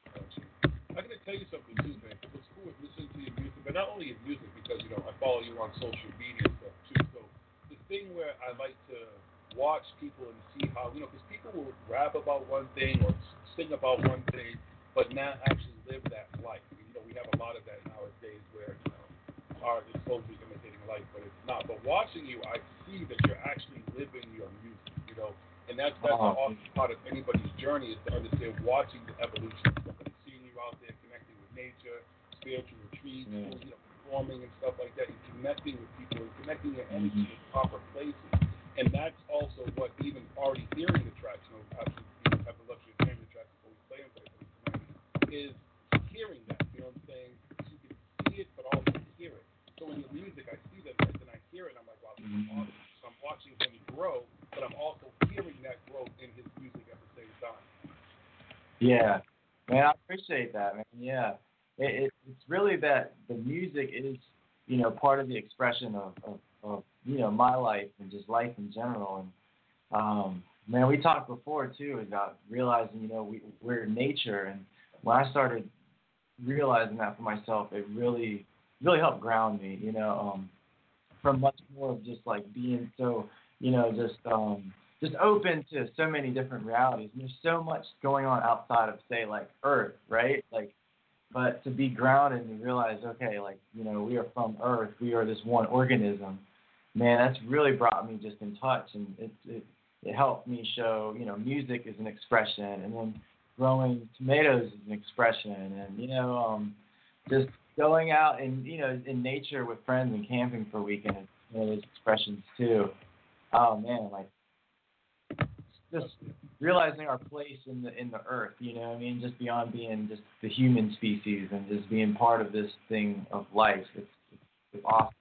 I'm gonna tell you something too, man. What's cool is listening to your music, but not only your music, because I follow you on social media and stuff too. So the thing where I like to watch people and see how because people will rap about one thing or sing about one thing, but not actually live that life. We have a lot of that nowadays where art is supposed to be imitating life, but it's not. But watching you, I see that you're actually living your music, and that's an awesome part of anybody's journey is to understand watching the evolution. Somebody seeing you out there connecting with nature, spiritual retreats, performing and stuff like that, and connecting with people and connecting your energy in proper places. And that's also what even already hearing the tracks, actually have the luxury of hearing the tracks before we play them tonight, is hearing that. You know what I'm saying? You can see it, but also hear it. So in your music, I see that, and I hear it, and I'm like, wow, this is awesome. So I'm watching him grow, but I'm also hearing that growth in his music at the same time. Yeah, man, I appreciate that, man. Yeah, it's really that the music is, part of the expression of my life and just life in general. And man, we talked before too about realizing, we're nature, and when I started realizing that for myself, it really helped ground me, from much more of just like being so, just open to so many different realities. And there's so much going on outside of, say, like Earth, right? Like, but to be grounded and realize, okay, like, we are from Earth, we are this one organism. Man, that's really brought me just in touch, and it helped me show, music is an expression, and then growing tomatoes is an expression, and just going out and in nature with friends and camping for a weekend is one of those expressions too. Oh man, like just realizing our place in the earth, just beyond being just the human species and just being part of this thing of life. It's awesome.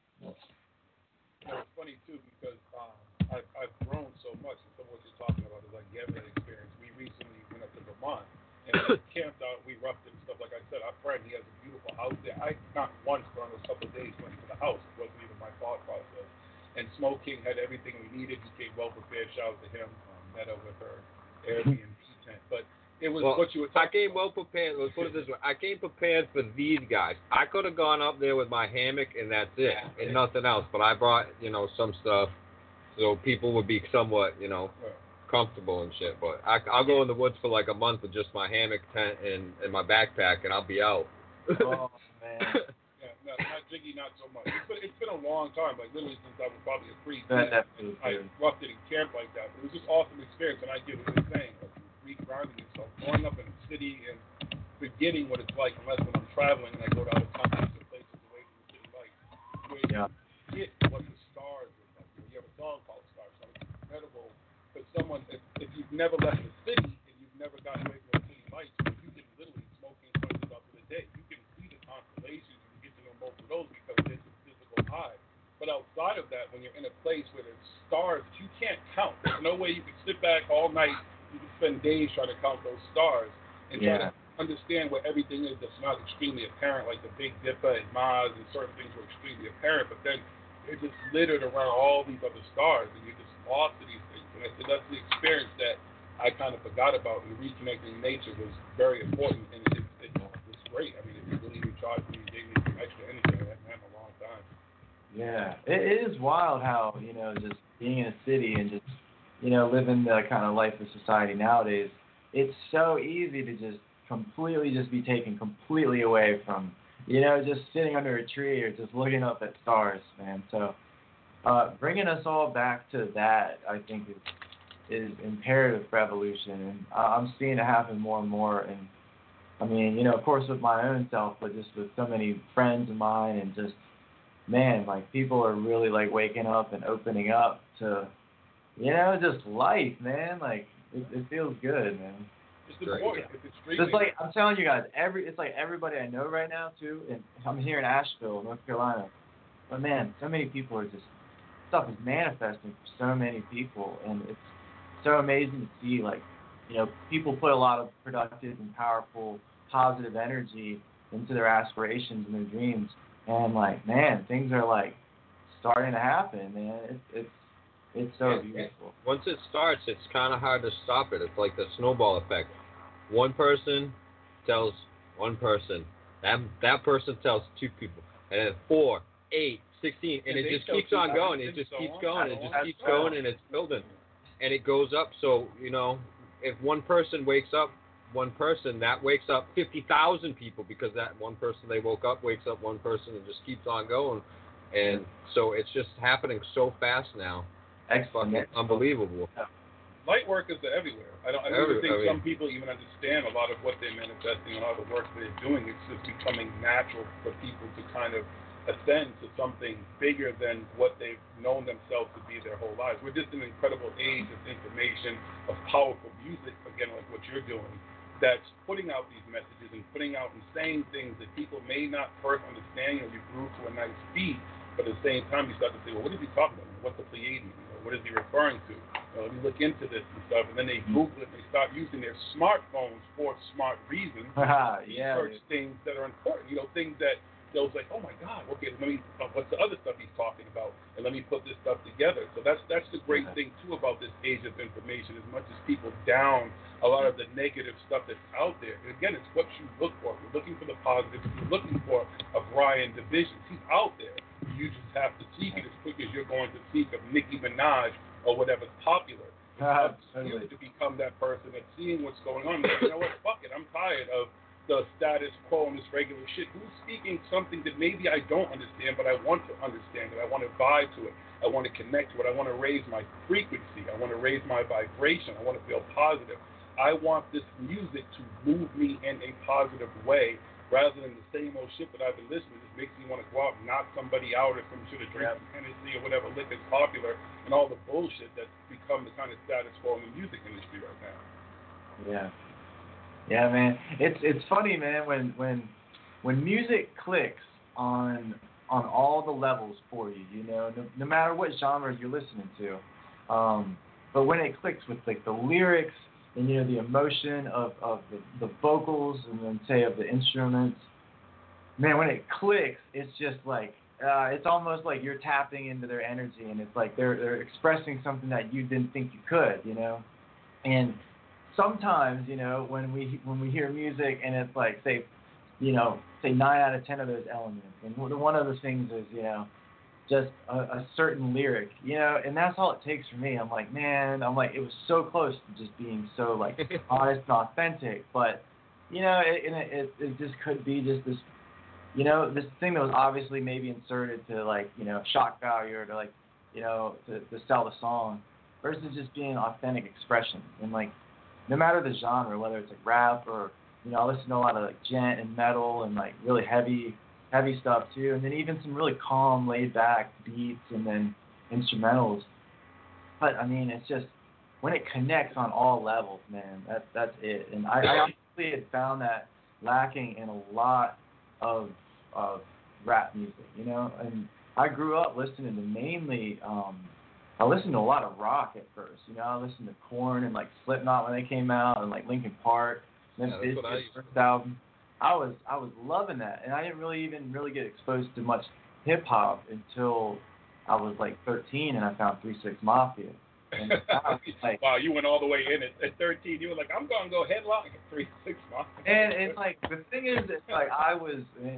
It's funny too because I've grown so much, and some of what you're talking about is like you have that experience. We recently went up to Vermont and camped out. We roughed it and stuff. Like I said, our friend, he has a beautiful house there. I not once during those couple of days went to the house. It wasn't even my thought process. And Smoke King had everything we needed. He came well prepared. Shout out to him. Met her with her Airbnb tent, but it was what you were talking about. I came well prepared. Let's put it this way: I came prepared for these guys. I could have gone up there with my hammock and that's it, and nothing else. But I brought, some stuff so people would be somewhat, comfortable and shit. But I'll go in the woods for like a month with just my hammock, tent, and my backpack, and I'll be out. Oh man. No, not Jiggy, not so much. It's been a long time, like literally since I was probably a free kid. I roughed it in camp like that. But it was just awesome experience, and I get what you're saying. Like re-grounding yourself, growing up in a city and forgetting what it's like, unless when I'm traveling and I go to other countries or places away from the city lights, where you forget what the stars are like. You have a song called Stars, so it's incredible. But someone, if you've never left the city and you've never gotten away from the city lights, you can literally smoking 20 up in a day. You can see the constellations. Both of those because it's a physical high. But outside of that, when you're in a place where there's stars that you can't count, there's no way you can sit back all night. You can spend days trying to count those stars and try to understand what everything is that's not extremely apparent, like the Big Dipper and Mars and certain things were extremely apparent, but then they're just littered around all these other stars and you're just lost to these things. And I said that's the experience that I kind of forgot about, and reconnecting nature was very important, and it's great. I mean, Yeah, it is wild how, just being in a city and just, living the kind of life of society nowadays, it's so easy to just completely just be taken completely away from, just sitting under a tree or just looking up at stars, man. So bringing us all back to that, I think, is imperative for evolution. And I'm seeing it happen more and more. And, I mean, of course with my own self, but just with so many friends of mine and just, man, like, people are really, like, waking up and opening up to, just life, man. Like, it feels good, man. It's like, I'm telling you guys, it's like everybody I know right now, too, and I'm here in Asheville, North Carolina, but, man, so many people are just, stuff is manifesting for so many people, and it's so amazing to see, like, people put a lot of productive and powerful, positive energy into their aspirations and their dreams. And, like, man, things are, like, starting to happen, man. It's so beautiful. Once it starts, it's kind of hard to stop it. It's like the snowball effect. One person tells one person. That person tells two people. And then 4, 8, 16. And it just keeps on going. It just keeps going. It just keeps going, and it's building. And it goes up. So, if one person wakes up, one person, that wakes up 50,000 people, because that one person they woke up wakes up one person, and just keeps on going. And so it's just happening so fast now. It's fucking unbelievable. Light workers are everywhere. I don't even think some people even understand a lot of what they're manifesting and all the work they're doing. It's just becoming natural for people to kind of ascend to something bigger than what they've known themselves to be their whole lives. We're just in an incredible age of information, of powerful music, again, like what you're doing, that's putting out these messages and putting out and saying things that people may not first understand. You grew to a nice beat, but at the same time you start to say, well, what is he talking about? What's the Pleiadian? What is he referring to? Let me look into this and stuff. And then they Google it and they start using their smartphones for smart reasons to research things that are important. Things that they'll say, oh my God, okay, what's the other stuff he's talking about? And let me put this stuff together. So that's the great thing too about this age of information. As much as people down a lot of the negative stuff that's out there, and again, it's what you look for. If you're looking for the positive, if you're looking for a Brian Division, he's out there. You just have to seek it as quick as you're going to seek of Nicki Minaj or whatever's popular. It's up to you to become that person that's seeing what's going on. You know what? Fuck it. I'm tired of the status quo and this regular shit. Who's speaking something that maybe I don't understand, but I want to understand it. I want to vibe to it. I want to connect to it. I want to raise my frequency. I want to raise my vibration. I want to feel positive. I want this music to move me in a positive way, rather than the same old shit that I've been listening to. It makes me want to go out and knock somebody out, or some shit, or drink some Hennessy or whatever liquor's popular, and all the bullshit that's become the kind of status quo in the music industry right now. Yeah, man. It's funny, man, when music clicks on all the levels for you, no matter what genres you're listening to. But when it clicks with, like, the lyrics and, the emotion of the vocals, and then, say, of the instruments, man, when it clicks, it's just like, it's almost like you're tapping into their energy, and it's like they're expressing something that you didn't think you could, And sometimes, when we hear music and it's like, say 9 out of 10 of those elements, and one of the things is, just a certain lyric, and that's all it takes for me. I'm like, man, it was so close to just being so, like, honest and authentic, but, it just could be just this, this thing that was obviously maybe inserted to, like, shock value, or to, like, to sell the song, versus just being authentic expression. And, like, no matter the genre, whether it's like rap or, I listen to a lot of, like, gent and metal and, like, really heavy stuff too, and then even some really calm, laid back beats, and then instrumentals. But I mean, it's just when it connects on all levels, man, that's it. And I honestly had found that lacking in a lot of rap music, And I grew up listening to mainly, I listened to a lot of rock at first. I listened to Korn and, like, Slipknot when they came out, and, like, Linkin Park. Then Bizkit's first album. I was loving that, and I didn't really get exposed to much hip hop until I was like 13, and I found 3 6 Mafia, And now it's like, wow, you went all the way in at 13. You were like, I'm going to go headlock at 3-6 months. And it's like, the thing is, it's like I was,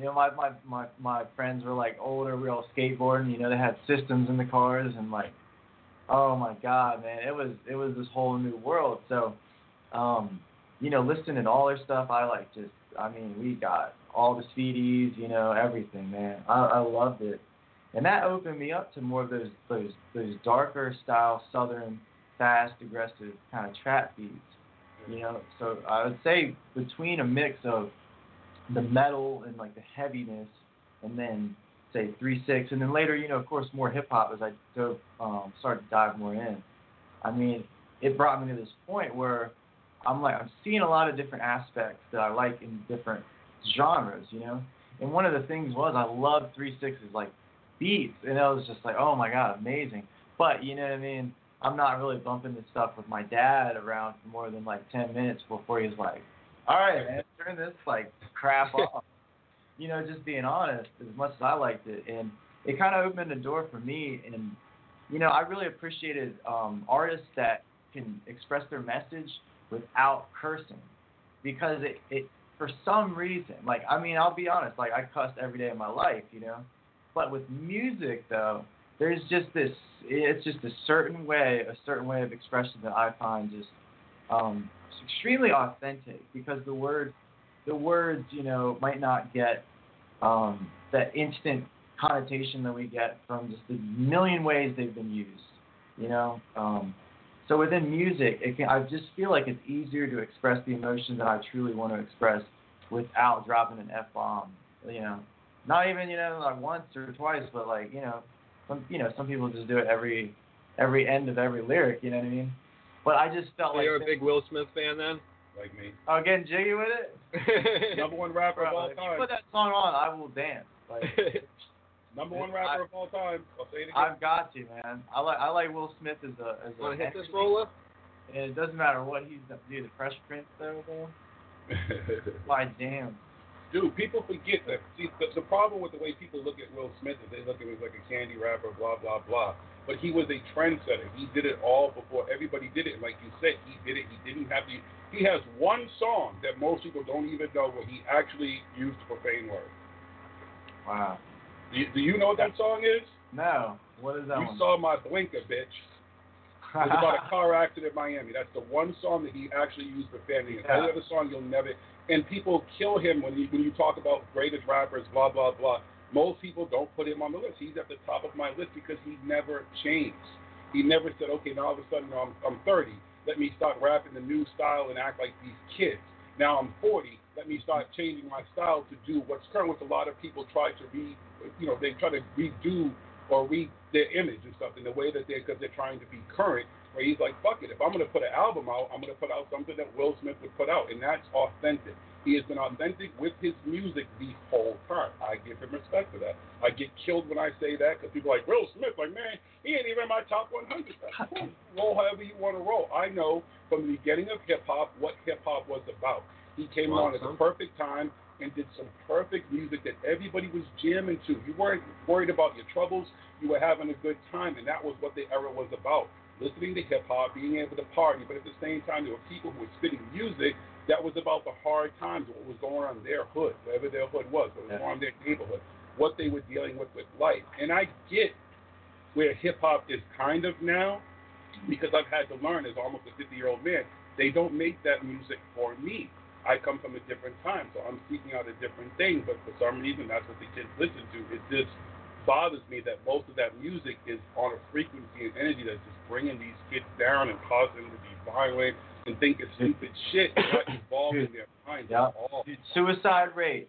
my friends were like older, we were all skateboarding, they had systems in the cars, and like, oh my God, man, it was this whole new world. So, listening to all their stuff, we got all the CDs, everything, man. I loved it. And that opened me up to more of those darker style, southern, fast, aggressive kind of trap beats, So I would say between a mix of the metal and like the heaviness, and then say 3-6, and then later, of course, more hip hop as I started to dive more in. I mean, it brought me to this point where I'm seeing a lot of different aspects that I like in different genres, And one of the things was I loved 3-6's like beats, and it was just like, oh my God, amazing. But you know what I mean? I'm not really bumping this stuff with my dad around for more than like 10 minutes before he's like, all right, man, turn this like crap off. Just being honest, as much as I liked it. And it kind of opened the door for me. And, I really appreciated artists that can express their message without cursing. Because it for some reason, I'll be honest, I cuss every day of my life, But with music, though, there's just it's just a certain way of expression that I find just extremely authentic, because the words, might not get that instant connotation that we get from just the million ways they've been used, So within music, I just feel like it's easier to express the emotion that I truly want to express without dropping an F-bomb, Not even, like once or twice, but like, some people just do it every end of every lyric, you know what I mean? But I just felt like... You're a big Will Smith fan then? Like me. Oh, getting jiggy with it? Number one rapper of all If time. you put that song on, I will dance. Number one rapper of all time. I'll say it again. I've got to, man. I like Will Smith as a... Want to hit this roller? And it doesn't matter what he's done. Dude, the Fresh Prince, though, man. My damn. Dude, people forget that. See, the problem with the way people look at Will Smith is they look at him as like a candy rapper, blah, blah, blah. But he was a trendsetter. He did it all before everybody did it. And like you said, he did it. He didn't have the... He has one song that most people don't even know where he actually used profane words. Wow. Do you know what that song is? No. What is that You one? Saw My Blinker, bitch. It's about a car accident in Miami. That's the one song that he actually used profanity. And every other song you'll never... And people kill him when you talk about greatest rappers, blah, blah, blah. Most people don't put him on the list. He's at the top of my list because he never changed. He never said, okay, now all of a sudden I'm 30. Let me start rapping the new style and act like these kids. Now I'm 40. Let me start changing my style to do what's current, which a lot of people try to they try to redo or read their image and stuff in the way that because they're trying to be current. Where he's like, fuck it. If I'm going to put an album out, I'm going to put out something that Will Smith would put out, and that's authentic. He has been authentic with his music the whole time. I give him respect for that. I get killed when I say that because people are like, Will Smith, like, man, he ain't even in my top 100. Roll however you want to roll. I know from the beginning of hip-hop what hip-hop was about. He came on at the perfect time and did some perfect music that everybody was jamming to. You weren't worried about your troubles. You were having a good time, and that was what the era was about. Listening to hip-hop, being able to party, but at the same time, there were people who were spitting music that was about the hard times, what was going on in their hood, wherever their hood was, what was going on in their neighborhood, what they were dealing with life. And I get where hip-hop is kind of now, because I've had to learn as almost a 50-year-old man, they don't make that music for me. I come from a different time, so I'm seeking out a different thing, but for some reason, that's what the kids listen to. It just bothers me that most of that music is on a frequency and energy that's just bringing these kids down and causing them to be violent and thinking stupid shit and not involving their minds at all. Dude, suicide rates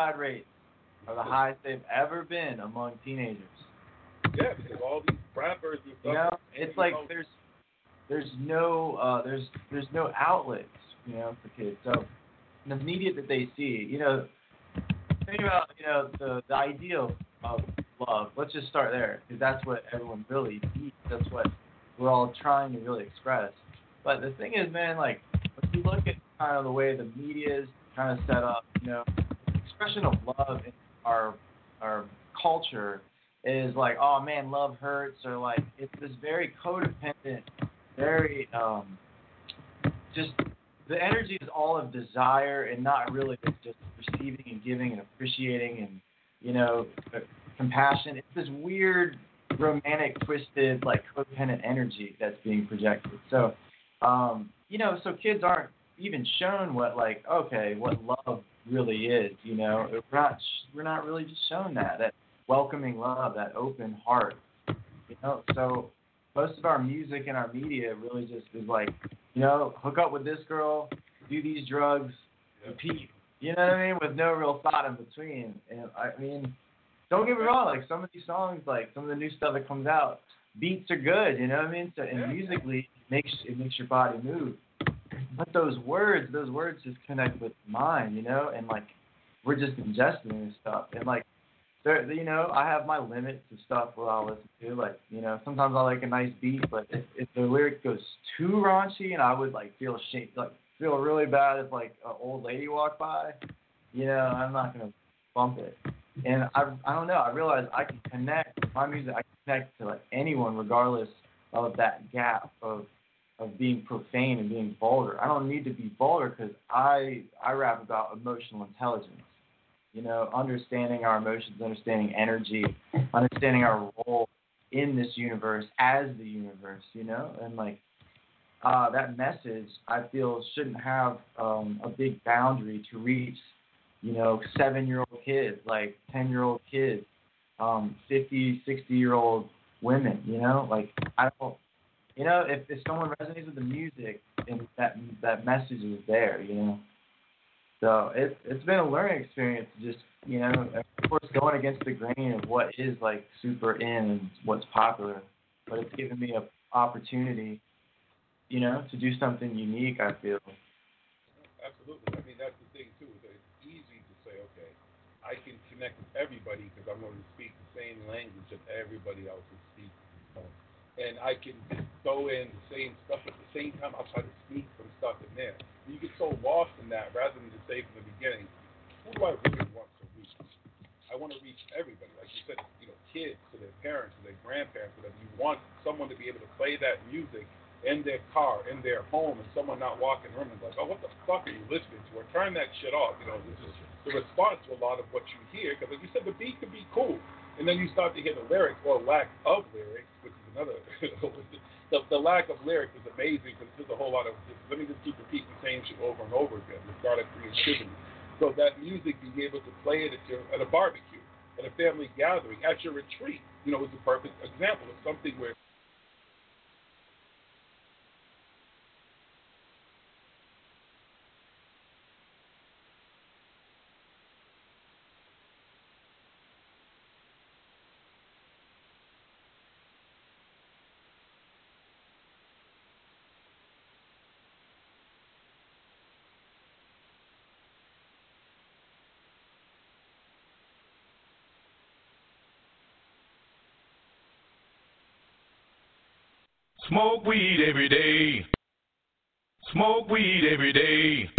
are the highest they've ever been among teenagers. Yeah, because all these rappers and stuff. It's like there's no outlets, for kids. So the media that they see, think about, the ideal of love. Let's just start there, because that's what everyone really needs. That's what we're all trying to really express. But the thing is, man, like, if you look at kind of the way the media is kind of set up, the expression of love in our culture is like, oh man, love hurts, or like it's this very codependent very just the energy is all of desire and not really just receiving and giving and appreciating and, you know, compassion. It's this weird, romantic, twisted, like codependent energy that's being projected. So, you know, so kids aren't even shown what love really is. You know, we're not really just shown that welcoming love, that open heart. You know, so most of our music and our media really just is like, you know, hook up with this girl, do these drugs, repeat. You know what I mean? With no real thought in between. And I mean, don't get me wrong, like some of these songs, like some of the new stuff that comes out, beats are good, you know what I mean? So and musically it makes your body move. But those words just connect with the mind, you know, and like we're just ingesting this stuff. And like there, you know, I have my limits of stuff what I'll listen to. Like, you know, sometimes I like a nice beat, but if the lyric goes too raunchy and I would like feel ashamed, like feel really bad if like an old lady walked by, you know, I'm not gonna bump it. And I don't know, I realize I can connect with my music, I can connect to like anyone regardless of that gap of being profane and being vulgar. I don't need to be vulgar because I rap about emotional intelligence. You know, understanding our emotions, understanding energy, understanding our role in this universe as the universe, you know? And, like, that message, I feel, shouldn't have a big boundary to reach, you know, 7-year-old kids, like 10-year-old kids, 50, 60-year-old women, you know? Like, I don't, you know, if someone resonates with the music and that message is there, you know? So it's been a learning experience, just, you know, of course going against the grain of what is like super in and what's popular, but it's given me an opportunity, you know, to do something unique, I feel. Absolutely. I mean, that's the thing too. Is that it's easy to say, okay, I can connect with everybody because I'm going to speak the same language that everybody else is speaking. And I can just throw in the same stuff at the same time. I'll try to sneak some stuff in there. You get so lost in that rather than to say from the beginning, who do I really want to reach? I want to reach everybody. Like you said, you know, kids to their parents, to their grandparents, whatever. You want someone to be able to play that music in their car, in their home, and someone not walking around and like, oh, what the fuck are you listening to? Or turn that shit off. You know, this is the response to a lot of what you hear. Because like you said, the beat could be cool. And then you start to hear the lyrics or lack of lyrics, which is another. The lack of lyrics is amazing because there's a whole lot of, let me just keep repeating the same shit over and over again. It's got a creativity. So that music, being able to play it at a barbecue, at a family gathering, at your retreat, you know, is a perfect example of something where Smoke weed every day. Smoke weed every day.